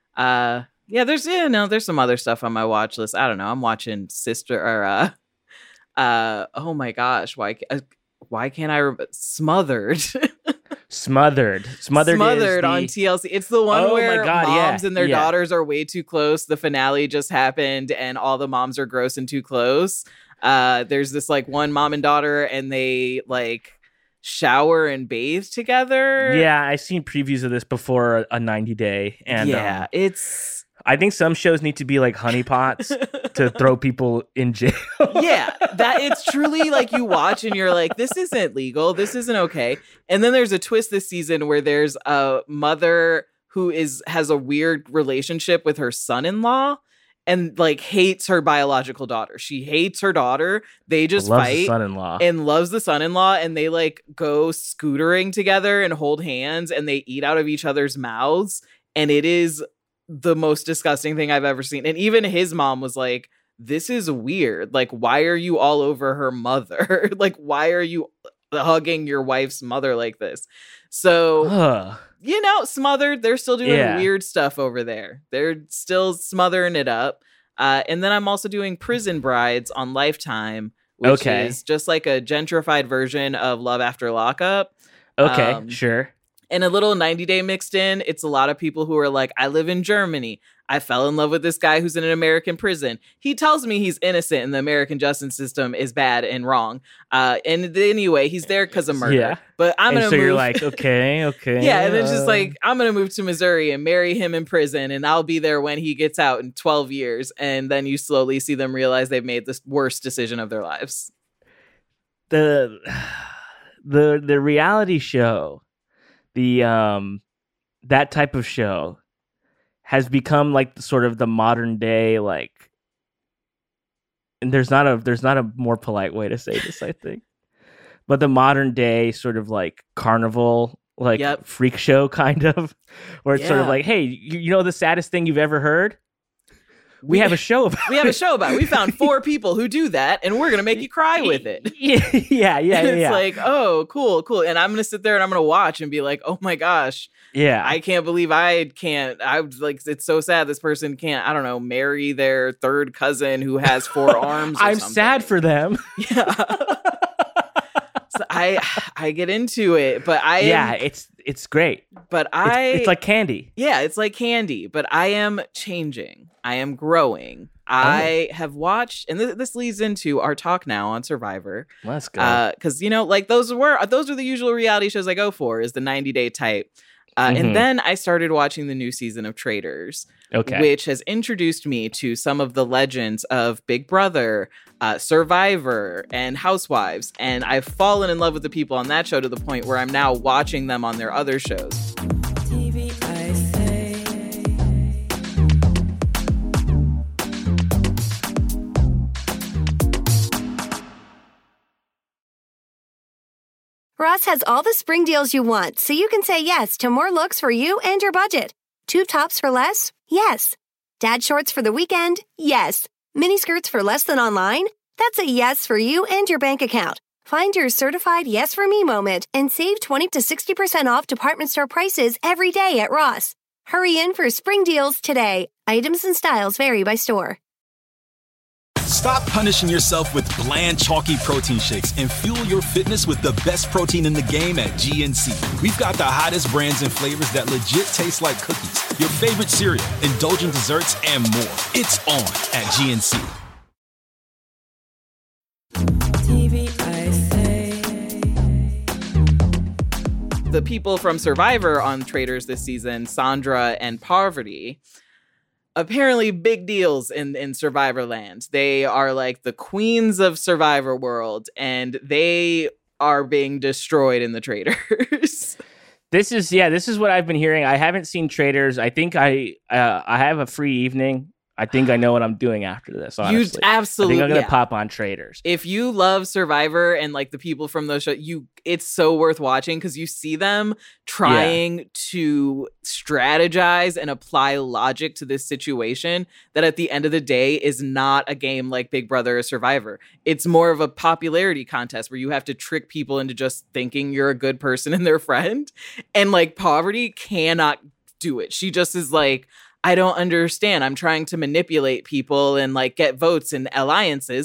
Uh, yeah. There's yeah. No, there's some other stuff on my watch list. I don't know. I'm watching Sister or uh, uh. Oh my gosh. Why? ca- Uh, why can't I? Rem- Smothered. Smothered. Smothered. Smothered is the, on T L C. It's the one Oh my where God, moms yeah, and their yeah. daughters are way too close. The finale just happened and all the moms are gross and too close. Uh, there's this like one mom and daughter and they like shower and bathe together. Yeah, I've seen previews of this before a ninety day, and yeah, um, it's I think some shows need to be like honeypots to throw people in jail. yeah, that it's truly like you watch and you're like, this isn't legal, this isn't okay. And then there's a twist this season where there's a mother who is has a weird relationship with her son-in-law and like hates her biological daughter. She hates her daughter. They just Loves the fight son-in-law. and loves the son-in-law, and they like go scootering together and hold hands and they eat out of each other's mouths. And it is the most disgusting thing I've ever seen. And even his mom was like, this is weird. Like, why are you all over her mother? Like, why are you hugging your wife's mother like this? So, Ugh. you know, Smothered, they're still doing Yeah. weird stuff over there. They're still smothering it up. Uh, and then I'm also doing Prison Brides on Lifetime, which Okay. is just like a gentrified version of Love After Lockup. Okay, Um, sure. And a little ninety day mixed in. It's a lot of people who are like, I live in Germany. I fell in love with this guy who's in an American prison. He tells me he's innocent and the American justice system is bad and wrong. Uh, and anyway, he's there because of murder. Yeah. But I'm and going so to move. you're like, okay, okay. yeah. And then it's just uh, like, I'm going to move to Missouri and marry him in prison. And I'll be there when he gets out in twelve years. And then you slowly see them realize they've made the worst decision of their lives. the the the reality show, the um that type of show has become like the, sort of the modern day, like, and there's not a there's not a more polite way to say this, I think, but the modern day sort of like carnival, like Yep. freak show kind of, where it's sort of Yeah. like, hey, you, you know the saddest thing you've ever heard? We, We- have a show about We have a it. show about it. We found four people who do that and we're going to make you cry with it. Yeah, yeah, yeah, And yeah. it's yeah. like, oh, cool, cool. And I'm gonna sit there and I'm gonna watch and be like, oh my gosh, yeah. I can't believe I can't. I was like, it's so sad this person can't, I don't know, marry their third cousin who has four arms. or I'm something. sad for them. Yeah. So I I get into it, but I am, Yeah, it's it's great. but It's, I it's like candy. yeah, it's like candy, but I am changing. I am growing. I have watched, and th- this leads into our talk now on Survivor. Let's go. Because, you know, like those were those are the usual reality shows I go for, is the ninety day type. Uh, Mhm. And then I started watching the new season of Traitors, okay. which has introduced me to some of the legends of Big Brother, uh, Survivor, and Housewives. And I've fallen in love with the people on that show to the point where I'm now watching them on their other shows. T V I say. Ross has all the spring deals you want, so you can say yes to more looks for you and your budget. Tube tops for less? Yes. Dad shorts for the weekend? Yes. Mini skirts for less than online? That's a yes for you and your bank account. Find your certified yes for me moment and save twenty to sixty percent off department store prices every day at Ross. Hurry in for spring deals today. Items and styles vary by store. Stop punishing yourself with bland, chalky protein shakes and fuel your fitness with the best protein in the game at G N C. We've got the hottest brands and flavors that legit taste like cookies, your favorite cereal, indulgent desserts, and more. It's on at G N C. T V I say. The people from Survivor on Traitors this season, Sandra and Parvati, apparently big deals in, in Survivor land. They are like the queens of Survivor world, and they are being destroyed in the Traitors. This is yeah. This is what I've been hearing. I haven't seen Traitors. I think I uh, I have a free evening. I think I know what I'm doing after this. Honestly, You absolutely, I think I'm gonna yeah. pop on Traitors. If you love Survivor and like the people from those shows, you it's so worth watching because you see them trying to strategize and apply logic to this situation that at the end of the day is not a game like Big Brother or Survivor. It's more of a popularity contest where you have to trick people into just thinking you're a good person and their friend. And like Poverty cannot do it. She just is like, I don't understand. I'm trying to manipulate people and like get votes and alliances.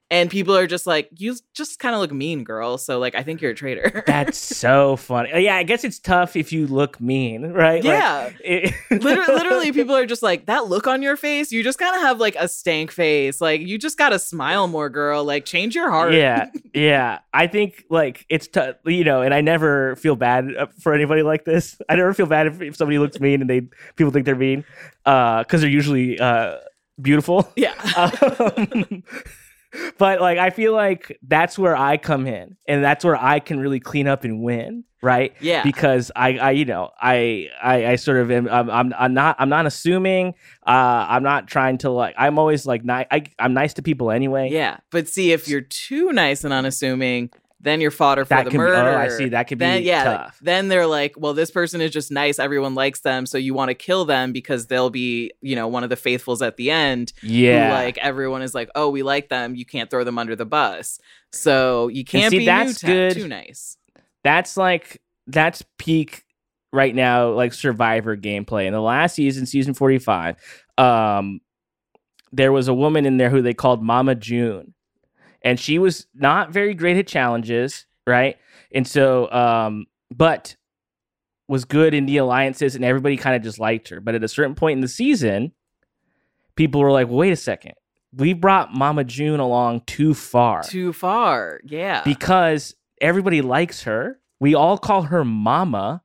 And people are just like, you just kind of look mean, girl. So like, I think you're a traitor. That's so funny. Yeah, I guess it's tough if you look mean, right? Yeah. Like, it- literally, literally, people are just like, that look on your face, you just kind of have like a stank face. Like, you just got to smile more, girl. Like, change your heart. Yeah, yeah. I think like it's tough, you know, and I never feel bad for anybody like this. I never feel bad if, if somebody looks mean and they people think they're mean, uh, because they're usually uh beautiful. Yeah. um, but like, I feel like that's where I come in, and that's where I can really clean up and win, right? Yeah. Because I, I you know, I, I, I sort of am. I'm, I'm, I'm not. I'm not assuming. Uh, I'm not trying to like. I'm always like, ni- I, I'm nice to people anyway. Yeah. But see, if you're too nice and unassuming, then you're fodder for That the can be- murder. oh, I see. That could be then, yeah, tough. Then they're like, well, this person is just nice. Everyone likes them. So you want to kill them because they'll be, you know, one of the faithfuls at the end. Yeah. Who, like, everyone is like, oh, we like them. You can't throw them under the bus. So you can't see, be that's too, good. too nice. That's like that's peak right now, like Survivor gameplay. In the last season, season forty-five, um, there was a woman in there who they called Mama June, and she was not very great at challenges, right? And so, um, but was good in the alliances, and everybody kind of just liked her. But at a certain point in the season, people were like, "Wait a second, we brought Mama June along too far, Too far. Yeah. because everybody likes her. We all call her Mama.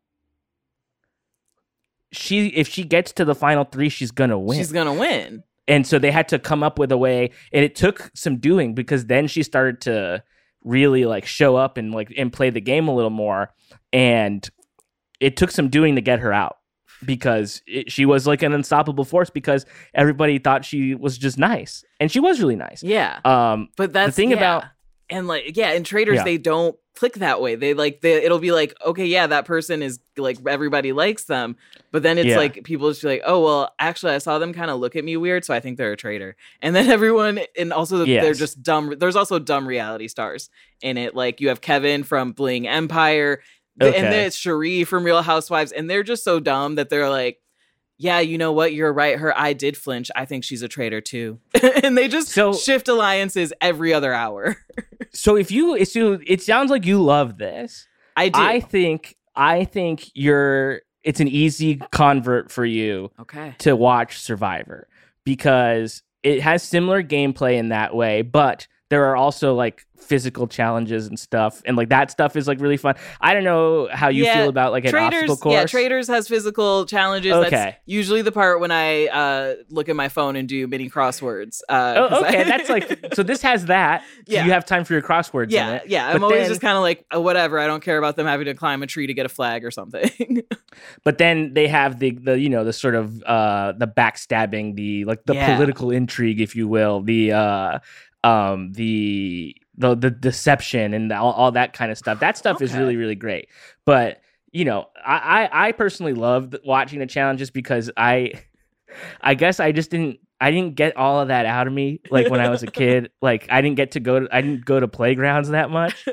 She, if she gets to the final three, she's gonna win." She's going to win. And so they had to come up with a way, and it took some doing, because then she started to really like show up and like and play the game a little more, and it took some doing to get her out, because it, she was like an unstoppable force, because everybody thought she was just nice, and she was really nice. Yeah. Um, But that's the thing yeah. about and like yeah, in traders Yeah. they don't click that way. They like they it'll be like, okay, yeah, that person is like everybody likes them, but then it's Yeah. like people just be like, oh well, actually I saw them kind of look at me weird, so I think they're a traitor. And then everyone and also they're Yes. just dumb. There's also dumb reality stars in it. Like you have Kevin from Bling Empire, th- and Okay. then it's Cherie from Real Housewives, and they're just so dumb that they're like, yeah, you know what? You're right. Her eye did flinch. I think she's a traitor too. And they just So- shift alliances every other hour. so if you so it sounds like you love this. I do. I think I think you're it's an easy convert for you okay. to watch Survivor, because it has similar gameplay in that way, but there are also like physical challenges and stuff, and like that stuff is like really fun. I don't know how you Yeah, feel about like an Traders, obstacle course. yeah, Traders has physical challenges. That's Okay. usually the part when I uh, look at my phone and do mini crosswords. Uh, Oh, 'cause I- okay, that's like so. This has that. So Yeah. you have time for your crosswords. in yeah, it. yeah. I'm But always then- just kind of like, oh, whatever. I don't care about them having to climb a tree to get a flag or something. But then they have the the you know the sort of uh the backstabbing, the like the Yeah. political intrigue, if you will, the uh um the the the deception and all, all that kind of stuff. That stuff is Okay. really really great. But you know, I I, I personally loved watching the challenges, because I I guess I just didn't I didn't get all of that out of me like when I was a kid. Like I didn't get to go to I didn't go to playgrounds that much.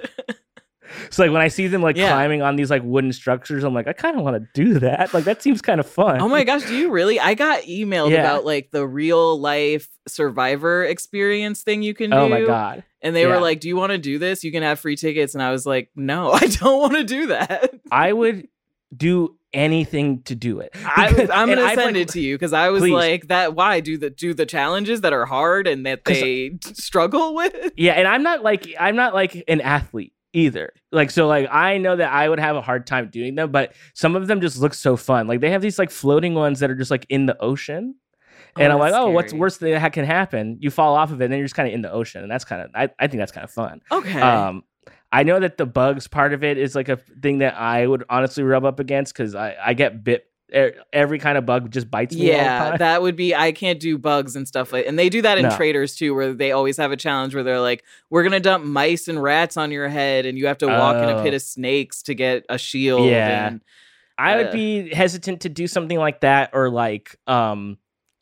So like when I see them like Yeah. climbing on these like wooden structures, I'm like, I kind of want to do that. Like that seems kind of fun. Oh my gosh, do you really? I got emailed Yeah. about like the real life Survivor experience thing you can do. Oh my god. And they Yeah. were like, do you want to do this? You can have free tickets. And I was like, no, I don't want to do that. I would do anything to do it. I, Because- I'm and gonna I've, send like- it to you because I was Please. like, that. Why do the do the challenges that are hard and that 'Cause- they struggle with? Yeah, and I'm not like I'm not like an athlete either. Like so like I know that I would have a hard time doing them, but some of them just look so fun. Like they have these like floating ones that are just like in the ocean. And Oh, I'm like, that's oh, what's scary. worse that can happen? You fall off of it, and then you're just kind of in the ocean, and that's kind of I, I think that's kind of fun. Okay. Um, I know that the bugs part of it is like a thing that I would honestly rub up against, because I, I get bit. e- Every kind of bug just bites me all the yeah, time. that would be. I can't do bugs and stuff like. And they do that in No. Traders too, where they always have a challenge where they're like, "We're gonna dump mice and rats on your head, and you have to walk in a Oh. pit of snakes to get a shield." Yeah. And, I would uh, be hesitant to do something like that, or like um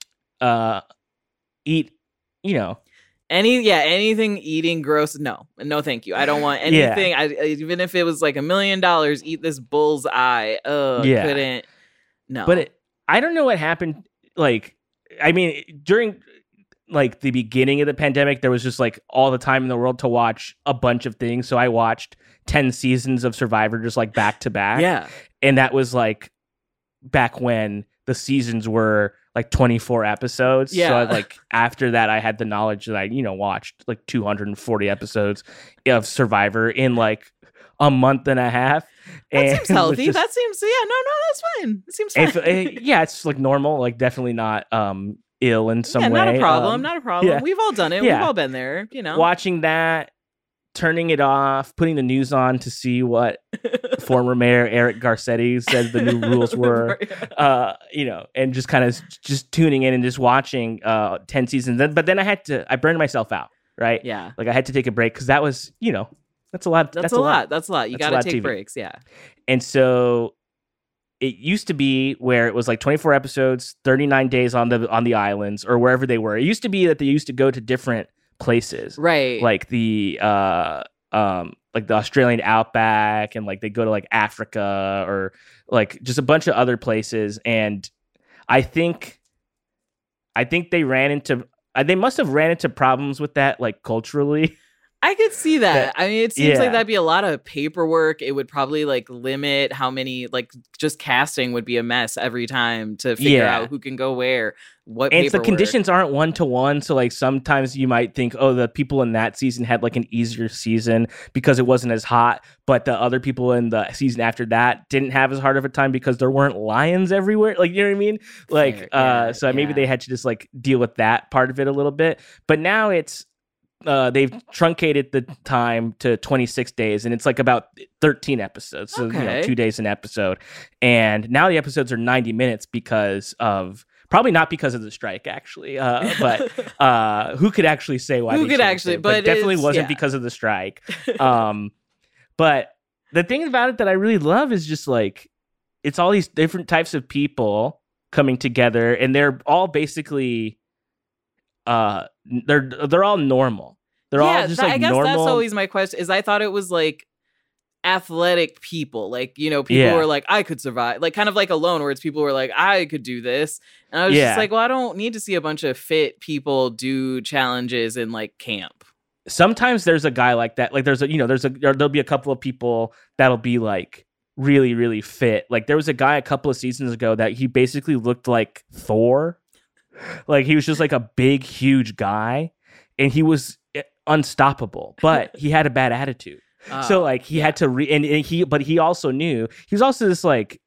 uh eat, you know. Any yeah, anything eating gross. No, no, thank you. I don't want Yeah. anything. I, even if it was like a million dollars, eat this bull's eye. Oh, Yeah. couldn't. No, But it, I don't know what happened. Like, I mean, during like the beginning of the pandemic, there was just like all the time in the world to watch a bunch of things. So I watched ten seasons of Survivor just like back to back. Yeah. And that was like back when the seasons were like twenty-four episodes. Yeah. So I, like after that, I had the knowledge that I, you know, watched like two hundred forty episodes of Survivor in like a month and a half. That And seems it was healthy. just- That seems, yeah, no, no, that's fine. It seems fine. if, uh, yeah, it's like normal, like definitely not um ill in some yeah, way. not a problem. Um, not a problem. yeah. We've all done it. Yeah. We've all been there, you know. Watching that, turning it off, putting the news on to see what former mayor Eric Garcetti said the new rules were, uh, you know, and just kind of just tuning in and just watching uh, ten seasons. Then, but then I had to, I burned myself out, right? Yeah. Like I had to take a break because that was, you know, that's a lot. That's, That's, a lot. That's a lot. You That's a got lot to of take T V. breaks. Yeah. And so it used to be where it was like twenty-four episodes, thirty-nine days on the on the islands or wherever they were. It used to be that they used to go to different places, Right. like the uh um like the Australian outback, and like they go to like Africa or like just a bunch of other places. And I think I think they ran into uh, they must have ran into problems with that, like culturally. I could see that. That- I mean, it seems yeah. like that'd be a lot of paperwork. It would probably like limit how many, like just casting would be a mess every time to figure Yeah. out who can go where, what And the paperwork. conditions aren't one to one, so like sometimes you might think, oh, the people in that season had like an easier season because it wasn't as hot, but the other people in the season after that didn't have as hard of a time because there weren't lions everywhere. Like, you know what I mean? Like, Fair. uh, Yeah, so maybe yeah. they had to just like deal with that part of it a little bit. But now it's uh, they've truncated the time to twenty-six days, and it's like about thirteen episodes, so you know, Okay. two days an episode. And now the episodes are ninety minutes because of. Probably not because of the strike, actually, uh, but uh, who could actually say why? Who they could changed actually- it? but definitely it's- wasn't yeah. because of the strike. Um, but the thing about it that I really love is just like it's all these different types of people coming together, and they're all basically uh, they're they're all normal. They're yeah, all just that- like I guess normal. that's always my question. Is I thought it was like athletic people, like, you know, people Yeah. who are like, I could survive, like kind of like Alone, where it's people who are like, I could do this, and I was Yeah. just like, well, I don't need to see a bunch of fit people do challenges in like camp. Sometimes there's a guy like that. Like there's a, you know, there's a, there, there'll be a couple of people that'll be like really, really fit. Like there was a guy a couple of seasons ago that he basically looked like Thor. Like he was just like a big, huge guy, and he was eh, unstoppable, but he had a bad attitude. so Oh, like he had to re and, and he, but he also knew he was also this like,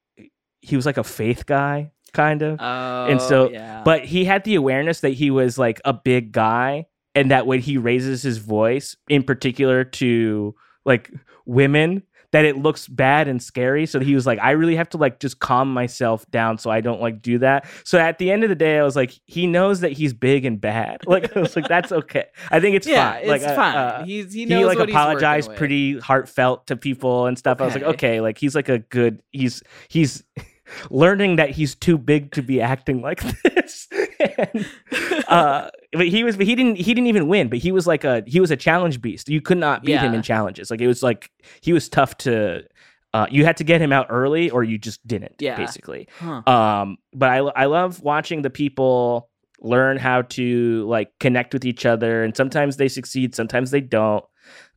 he was like a faith guy kind of. Oh, And so, yeah. but he had the awareness that he was like a big guy, and that when he raises his voice, in particular to like women, that it looks bad and scary. So he was like, I really have to like just calm myself down so I don't like do that. So at the end of the day, I was like, he knows that he's big and bad. Like I was like, that's okay. I think it's yeah, fine. it's like, uh, fine. uh, he's he he knows like what he's apologized working with. pretty heartfelt to people and stuff. I was like, Okay. okay, like he's like a good. He's he's learning that he's too big to be acting like this. and, uh, but he was, but he didn't, he didn't even win. But he was like a, he was a challenge beast. You could not beat him Yeah. in challenges. Like it was like he was tough to. Uh, you had to get him out early, or you just didn't. Yeah. Basically. Huh. Um, but I I love watching the people learn how to like connect with each other, and sometimes they succeed, sometimes they don't.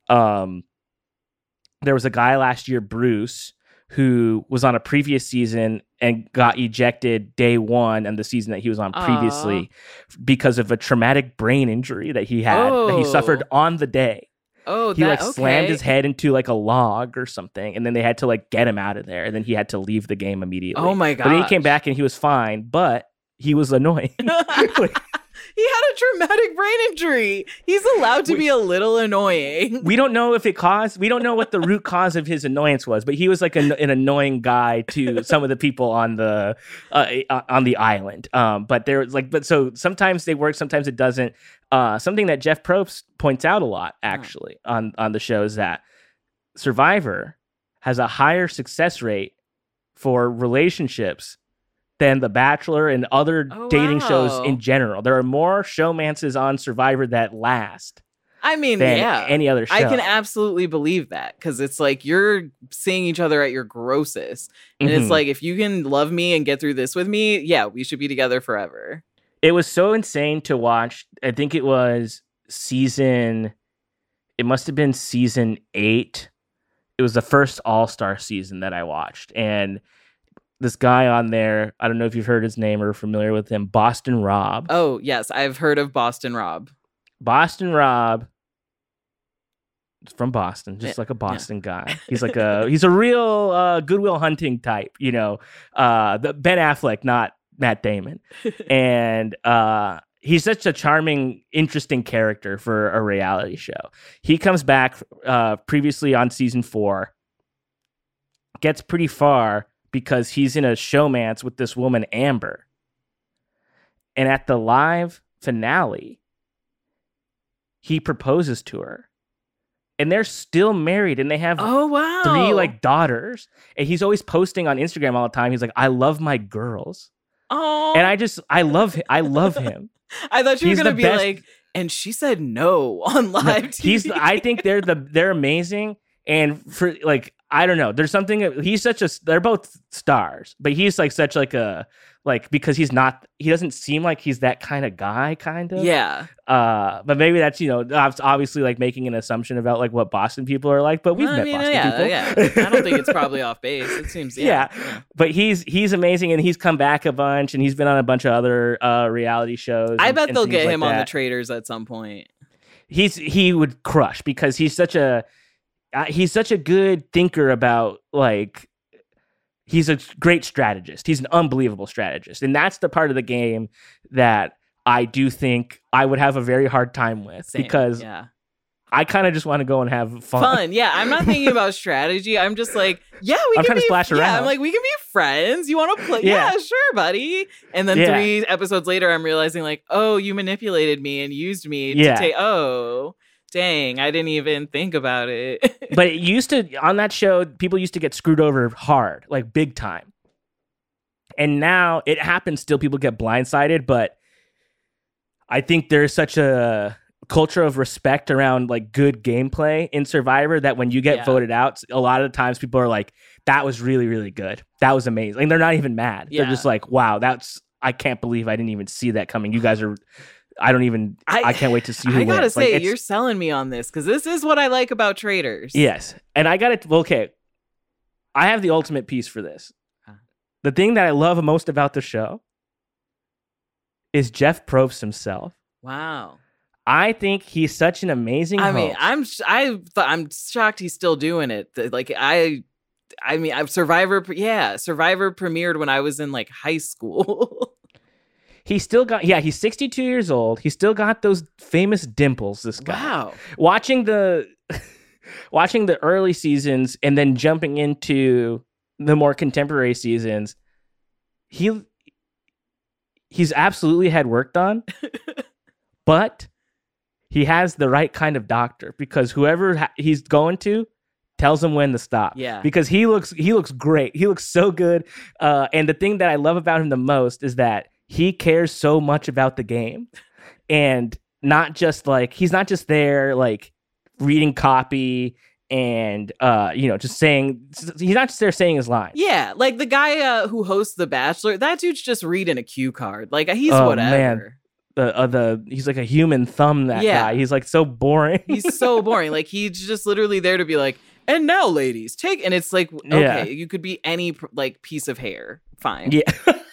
Um, there was a guy last year, Bruce, who was on a previous season and got ejected day one and the season that he was on previously because of a traumatic brain injury that he had that he Oh. suffered on the day. Oh, He that, like slammed okay. his head into like a log or something, and then they had to like get him out of there, and then he had to leave the game immediately. Oh my But then he came gosh. back and he was fine, but he was annoying. Like, He had a traumatic brain injury. He's allowed to We- be a little annoying. we don't know if it caused. We don't know what the root cause of his annoyance was, but he was like an, an annoying guy to some of the people on the uh, uh, on the island. Um, but there was like, but so sometimes they work, sometimes it doesn't. Uh, something that Jeff Probst points out a lot, actually, on on the show is that Survivor has a higher success rate for relationships than The Bachelor and other Oh, dating shows wow. in general. There are more showmances on Survivor that last I mean, than yeah. any other show. I can absolutely believe that because it's like you're seeing each other at your grossest. And it's Mhm. like, if you can love me and get through this with me, yeah, we should be together forever. It was so insane to watch. I think it was season, it must have been season eight. It was the first All-Star season that I watched. And this guy on there, I don't know if you've heard his name or familiar with him, Boston Rob. Oh, yes. I've heard of Boston Rob. Boston Rob is from Boston, just Yeah, like a Boston guy. He's like a, he's a real uh, Good Will Hunting type, you know, uh, the Ben Affleck, not Matt Damon. And uh, he's such a charming, interesting character for a reality show. He comes back uh, previously on season four, gets pretty far because he's in a showmance with this woman, Amber. And at the live finale, he proposes to her. And they're still married, and they have Oh, wow. three like daughters. And he's always posting on Instagram all the time. He's like, I love my girls. Oh. And I just, I love him. I love him. I thought you he's were going the to be best- like, and she said no on live T V. He's, I think they're the, they're amazing. And for like, I don't know, there's something, he's such a, they're both stars, but he's like such like a, like, because he's not, he doesn't seem like he's that kind of guy, kind of. Yeah. Uh, but maybe that's, you know, obviously like making an assumption about like what Boston people are like, but we've Well, met I mean, Boston yeah, people. yeah. I don't think it's probably off base. It seems, yeah. Yeah. But he's he's amazing, and he's come back a bunch, and he's been on a bunch of other uh, reality shows. I and- bet and they'll things get like him on the that. Traders at some point. He's he would crush because he's such a uh, he's such a good thinker about like he's a great strategist. He's an unbelievable strategist, and that's the part of the game that I do think I would have a very hard time with Same. because yeah. I kind of just want to go and have fun. Fun. Yeah. I'm not thinking about strategy. I'm just like, yeah, we I'm can trying to be splash yeah, around. I'm like, we can be friends. You want to play? Yeah. Yeah. Sure, buddy. And then Yeah. three episodes later, I'm realizing like, oh, you manipulated me and used me Yeah. to take. Oh, dang! I didn't even think about it. But it used to, on that show, people used to get screwed over hard, like big time. And now it happens still, people get blindsided, but I think there's such a culture of respect around like good gameplay in Survivor that when you get Yeah. voted out, a lot of the times people are like, that was really, really good. That was amazing. And they're not even mad. Yeah. They're just like, wow, that's, I can't believe I didn't even see that coming. You guys are, I don't even, I, I- can't wait to see who I gotta wins. Like, say, it's- you're selling me on this because this is what I like about Traders. Yes. And I got it. Well, okay. I have the ultimate piece for this. Huh. The thing that I love most about the show is Jeff Probst himself. Wow. I think he's such an amazing I mean, host. I'm sh- I th- I'm shocked he's still doing it. Th- Like I, I mean, I've Survivor. pre- Yeah, Survivor premiered when I was in like high school. He still got, yeah, he's sixty-two years old. He still got those famous dimples, this guy. Wow. Watching the, watching the early seasons and then jumping into the more contemporary seasons, he, he's absolutely had work done, but he has the right kind of doctor because whoever ha- he's going to tells him when to stop. Yeah. Because he looks he looks great. He looks so good. Uh, and the thing that I love about him the most is that he cares so much about the game, and not just like he's not just there like reading copy and uh you know just saying he's not just there saying his lines. Yeah, like the guy uh, who hosts The Bachelor. That dude's just reading a cue card. Like he's Oh, whatever. man. The uh, the he's like a human thumb. That Yeah. guy. He's like so boring. He's so boring. Like he's just literally there to be like, and now, ladies, take. And it's like, okay, Yeah. you could be any pr- like piece of hair. Fine. Yeah.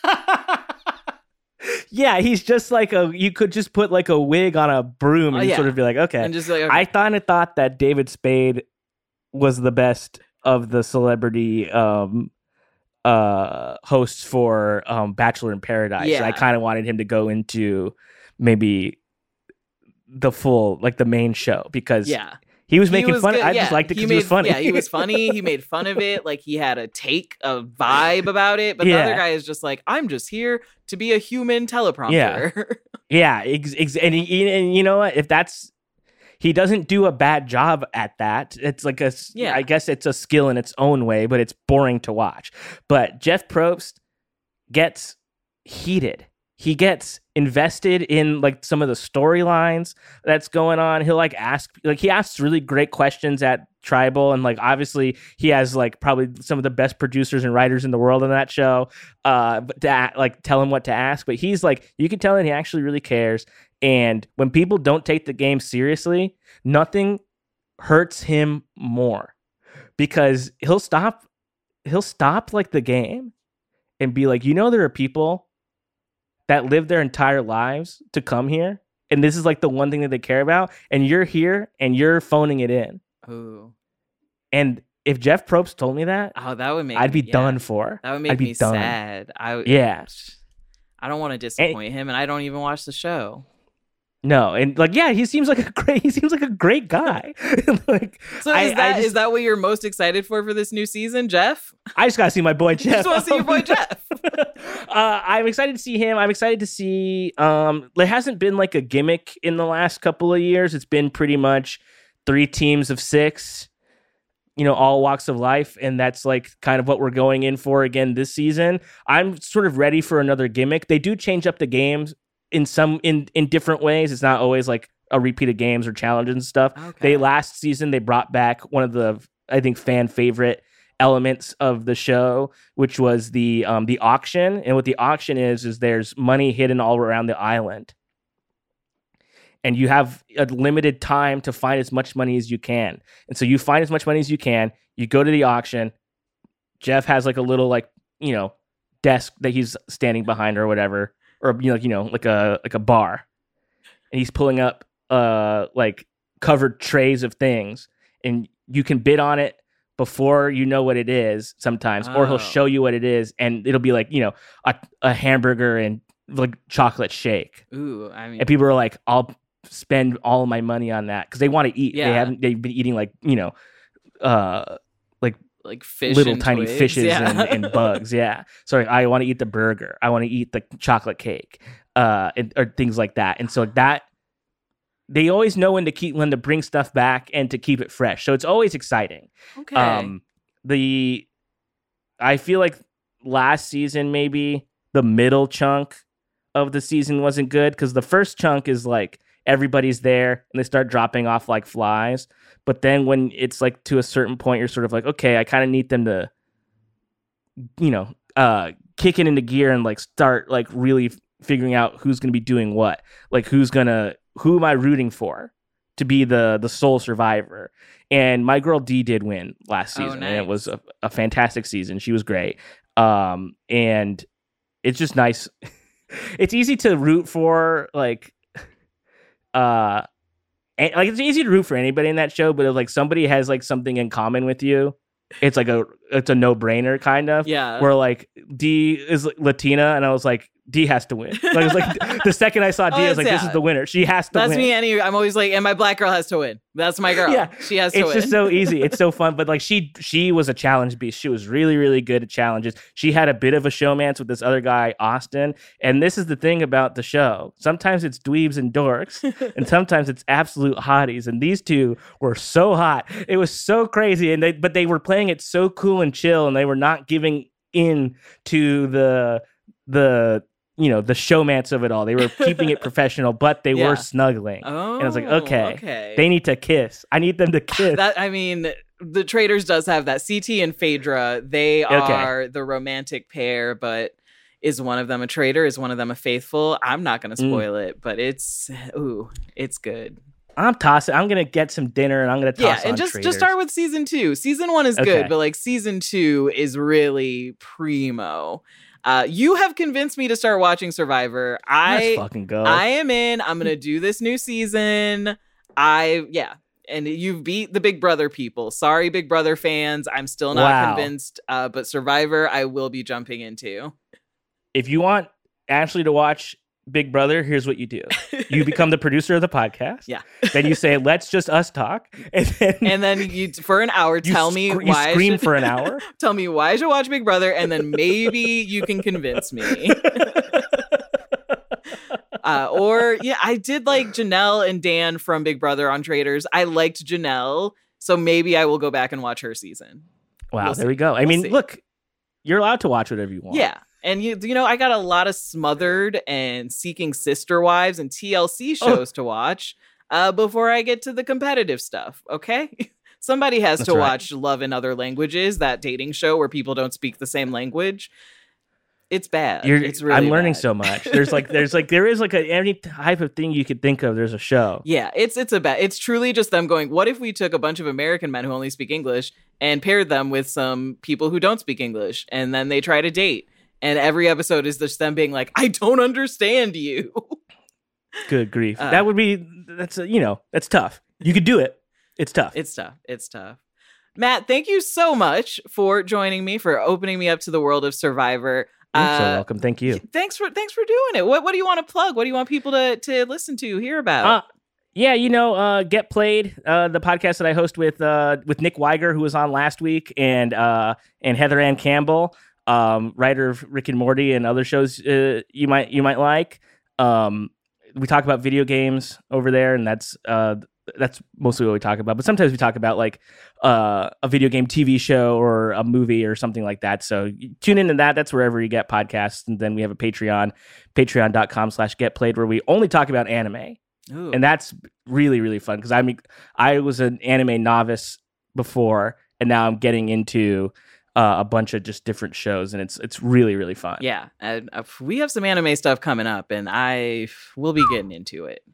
Yeah, he's just like a you could just put like a wig on a broom Oh, and yeah. sort of be like, okay. And just like, okay. I kind of thought that David Spade was the best of the celebrity um uh hosts for um Bachelor in Paradise. Yeah. I kind of wanted him to go into maybe the full like the main show because yeah. he was He making was fun. good, I yeah. just liked it because made, he was funny. Yeah, he was funny. He made fun of it. Like he had a take, a vibe about it. But the Yeah. other guy is just like, I'm just here to be a human teleprompter. Yeah, ex- ex- and, he, and you know what? If that's he doesn't do a bad job at that. It's like a s- Yeah. I guess it's a skill in its own way, but it's boring to watch. But Jeff Probst gets heated he gets invested in like some of the storylines that's going on. He'll like ask, like he asks really great questions at Tribal, and like obviously he has like probably some of the best producers and writers in the world on that show. Uh, but to like tell him what to ask, but he's like, you can tell that he actually really cares. And when people don't take the game seriously, nothing hurts him more, because he'll stop, he'll stop like the game and be like, you know, there are people that live their entire lives to come here, and this is like the one thing that they care about, and you're here and you're phoning it in. Ooh. And if Jeff Probst told me that, Oh, that would make I'd be me, yeah. done for. That would make I'd be me done. sad. I Yeah. I don't want to disappoint him, and I don't even watch the show. No, and like, yeah, he seems like a great. He seems like a great guy. like, So I, is that I is just, that what you're most excited for for this new season, Jeff? I just gotta see my boy Jeff. just want to see your boy Jeff. uh, I'm excited to see him. I'm excited to see. Um, there hasn't been like a gimmick in the last couple of years. It's been pretty much three teams of six, you know, all walks of life, and that's like kind of what we're going in for again this season. I'm sort of ready for another gimmick. They do change up the games in some in in different ways. It's not always like a repeat of games or challenges and stuff. Okay. They last season they brought back one of the, I think, fan favorite elements of the show, which was the um the auction. And what the auction is is there's money hidden all around the island, and you have a limited time to find as much money as you can. And so you find as much money as you can, you go to the auction. Jeff has like a little like, you know, desk that he's standing behind or whatever, or you know, you know, like a like a bar. And he's pulling up uh like covered trays of things, and you can bid on it before you know what it is sometimes, or he'll Oh. show you what it is, and it'll be like, you know, a, a hamburger and like chocolate shake. Ooh, I mean, And people are like, I'll spend all of my money on that because they want to eat. They Yeah. haven't. They've been eating like, you know, uh, like like fish little and tiny twigs. fishes Yeah. and, and bugs. Yeah. So I want to eat the burger. I want to eat the chocolate cake, uh, and, or things like that. And so that they always know when to keep when to bring stuff back and to keep it fresh. So it's always exciting. Okay. Um, the I feel like last season maybe the middle chunk of the season wasn't good because the first chunk is like everybody's there and they start dropping off like flies. But then when it's like to a certain point, you're sort of like, okay, I kind of need them to, you know, uh, kick it into gear and like start like really f- figuring out who's going to be doing what, like who's gonna, who am I rooting for to be the the sole survivor. And my girl D did win last Oh, season, and it nice. was a, a fantastic season. She was great. Um, and it's just nice. It's easy to root for, like, uh, and, like it's easy to root for anybody in that show, but if like somebody has like something in common with you, it's like a it's a no brainer kind of. Yeah. Where like D is Latina, and I was like, D has to win. Like, it was like the second I saw D, I was like, this yeah. is the winner. She has to That's win. me. Any, I'm always like, and my black girl has to win. That's my girl. Yeah. She has to It's win. just so easy. It's so fun. But like she she was a challenge beast. She was really, really good at challenges. She had a bit of a showmance with this other guy, Austin. And this is the thing about the show. Sometimes it's dweebs and dorks, and sometimes it's absolute hotties. And these two were so hot. It was so crazy. And they but they were playing it so cool and chill, and they were not giving in to the the you know, the showmance of it all. They were keeping it professional, but they Yeah. were snuggling. Oh, And I was like, okay, okay. they need to kiss. I need them to kiss. That I mean, the Traders does have that. C T and Phaedra, they Okay. are the romantic pair, but is one of them a traitor? Is one of them a faithful? I'm not going to Mm. spoil it, but it's ooh, it's good. I'm tossing. I'm gonna get some dinner and I'm gonna toss Yeah, on and just Traders. just start with season two. Season one is Okay. good, but like season two is really primo. Uh, you have convinced me to start watching Survivor. Let's I fucking go. I am in. I'm gonna do this new season. I yeah, and you've beat the Big Brother people. Sorry, Big Brother fans. I'm still not Wow. convinced. Uh, but Survivor, I will be jumping into. If you want Ashley to watch Big Brother, here's what you do: you become the producer of the podcast. Yeah. Then you say, "Let's just us talk," and then And then you for an hour you tell me scr- you why I scream should- for an hour. tell me why I should watch Big Brother, and then maybe you can convince me. Uh, or yeah, I did like Janelle and Dan from Big Brother on Traders. I liked Janelle, so maybe I will go back and watch her season. Wow, We'll there see. we go. I We'll mean, see. look, you're allowed to watch whatever you want. Yeah, And you, you know, I got a lot of Smothered and Seeking Sister Wives and T L C shows oh. to watch uh, before I get to the competitive stuff. Okay, somebody has That's to right. watch Love in Other Languages, that dating show where people don't speak the same language. It's bad. You're, it's really I'm learning bad. so much. There's like, there's like, there is like a, any type of thing you could think of. There's a show. Yeah, it's it's a bad. It's truly just them going, what if we took a bunch of American men who only speak English and paired them with some people who don't speak English, and then they try to date, and every episode is just them being like, I don't understand you. Good grief. Uh, that would be, that's, a, you know, that's tough. You could do it. It's tough. It's tough. It's tough. Matt, thank you so much for joining me, for opening me up to the world of Survivor. You're uh, so welcome. Thank you. Thanks for thanks for doing it. What what do you want to plug? What do you want people to to listen to, hear about? Uh, yeah, you know, uh, Get Played, uh, the podcast that I host with uh, with Nick Weiger, who was on last week, and uh, and Heather Ann Campbell, um, writer of Rick and Morty and other shows uh, you might you might like. Um, we talk about video games over there, and that's uh, that's mostly what we talk about. But sometimes we talk about like uh, a video game T V show or a movie or something like that. So tune into that. That's wherever you get podcasts. And then we have a Patreon, patreon.com slash get played, where we only talk about anime. Ooh. And that's really, really fun. Because I mean, I was an anime novice before, and now I'm getting into uh, a bunch of just different shows, and it's it's really, really fun. Yeah. And uh, we have some anime stuff coming up, and I will be getting into it.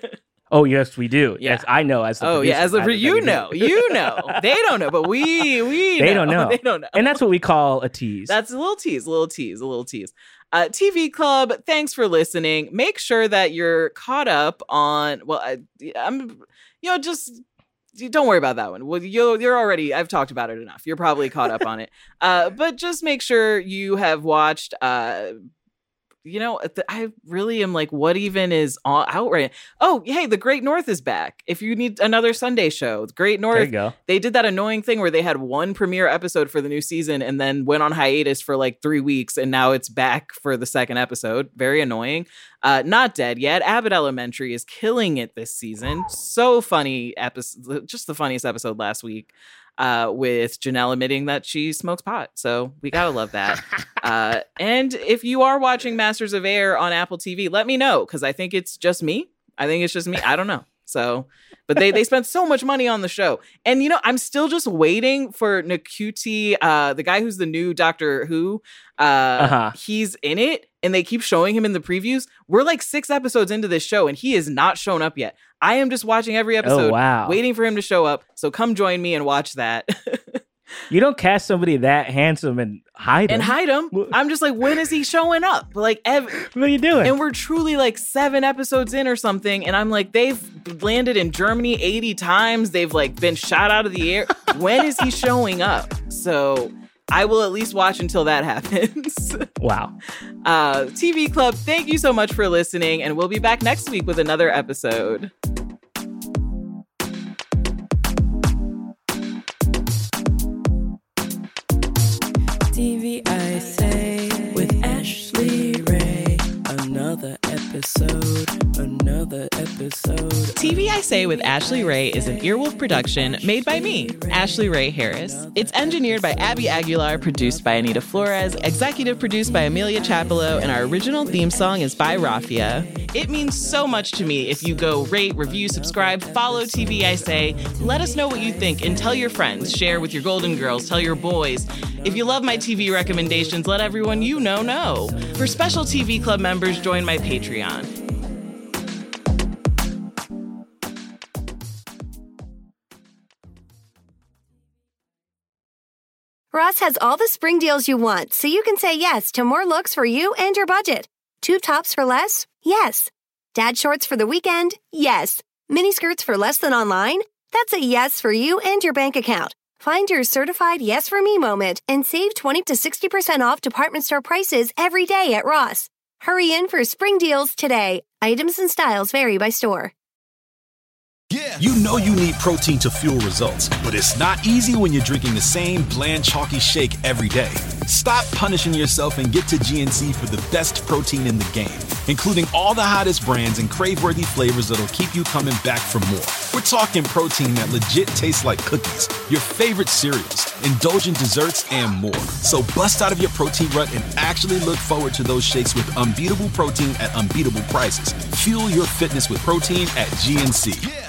Oh, yes, we do. Yeah. Yes, I know. As the oh, producer, yeah, as the I, you know, you know. They don't know, but we we they know. don't know. They don't know. And that's what we call a tease. That's a little tease, a little tease, a little tease. Uh, T V Club, thanks for listening. Make sure that you're caught up on, well, I, I'm, you know, just don't worry about that one. Well, you're, you're already, I've talked about it enough. You're probably caught up on it. Uh, but just make sure you have watched, uh, you know, I really am like, what even is out right now? Oh, hey, The Great North is back. If you need another Sunday show, The Great North, there you go. They did that annoying thing where they had one premiere episode for the new season and then went on hiatus for like three weeks. And now it's back for the second episode. Very annoying. Uh, not dead yet. Abbott Elementary is killing it this season. So funny episode, just the funniest episode last week. Uh, with Janelle admitting that she smokes pot. So we gotta love that. uh, and if you are watching Masters of Air on Apple T V, let me know, because I think it's just me. I think it's just me. I don't know. So, but they, they spent so much money on the show. And, you know, I'm still just waiting for Ncuti, uh, the guy who's the new Doctor Who. Uh, uh-huh. He's in it, and they keep showing him in the previews. We're like six episodes into this show, and he has not shown up yet. I am just watching every episode, oh, wow. waiting for him to show up. So come join me and watch that. You don't cast somebody that handsome and hide him. And hide him. I'm just like, when is he showing up? Like, ev- what are you doing? And we're truly like seven episodes in or something. And I'm like, they've landed in Germany eighty times. They've like been shot out of the air. When is he showing up? So I will at least watch until that happens. Wow. Uh, T V Club, thank you so much for listening. And we'll be back next week with another episode. T V I Say with Ashley Ray. Another episode, another episode. T V I Say with Ashley Ray is an Earwolf production made by me, Ashley Ray Harris. It's engineered by Abby Aguilar, produced by Anita Flores, executive produced by Amelia Chapello, and our original theme song is by Rafia. It means so much to me if you go rate, review, subscribe, follow T V I Say. Let us know what you think and tell your friends. Share with your Golden Girls, tell your boys. If you love my T V recommendations, let everyone you know know. For special T V Club members, join my Patreon. Ross has all the spring deals you want, so you can say yes to more looks for you and your budget. Two tops for less? Yes. Dad shorts for the weekend? Yes. Mini skirts for less than online? That's a yes for you and your bank account. Find your certified yes for me moment and save twenty to sixty percent off department store prices every day at Ross. Hurry in for spring deals today. Items and styles vary by store. Yeah. You know you need protein to fuel results, but it's not easy when you're drinking the same bland, chalky shake every day. Stop punishing yourself and get to G N C for the best protein in the game. including all the hottest brands and crave-worthy flavors that'll keep you coming back for more. We're talking protein that legit tastes like cookies, your favorite cereals, indulgent desserts, and more. So bust out of your protein rut and actually look forward to those shakes with unbeatable protein at unbeatable prices. Fuel your fitness with protein at G N C. Yeah.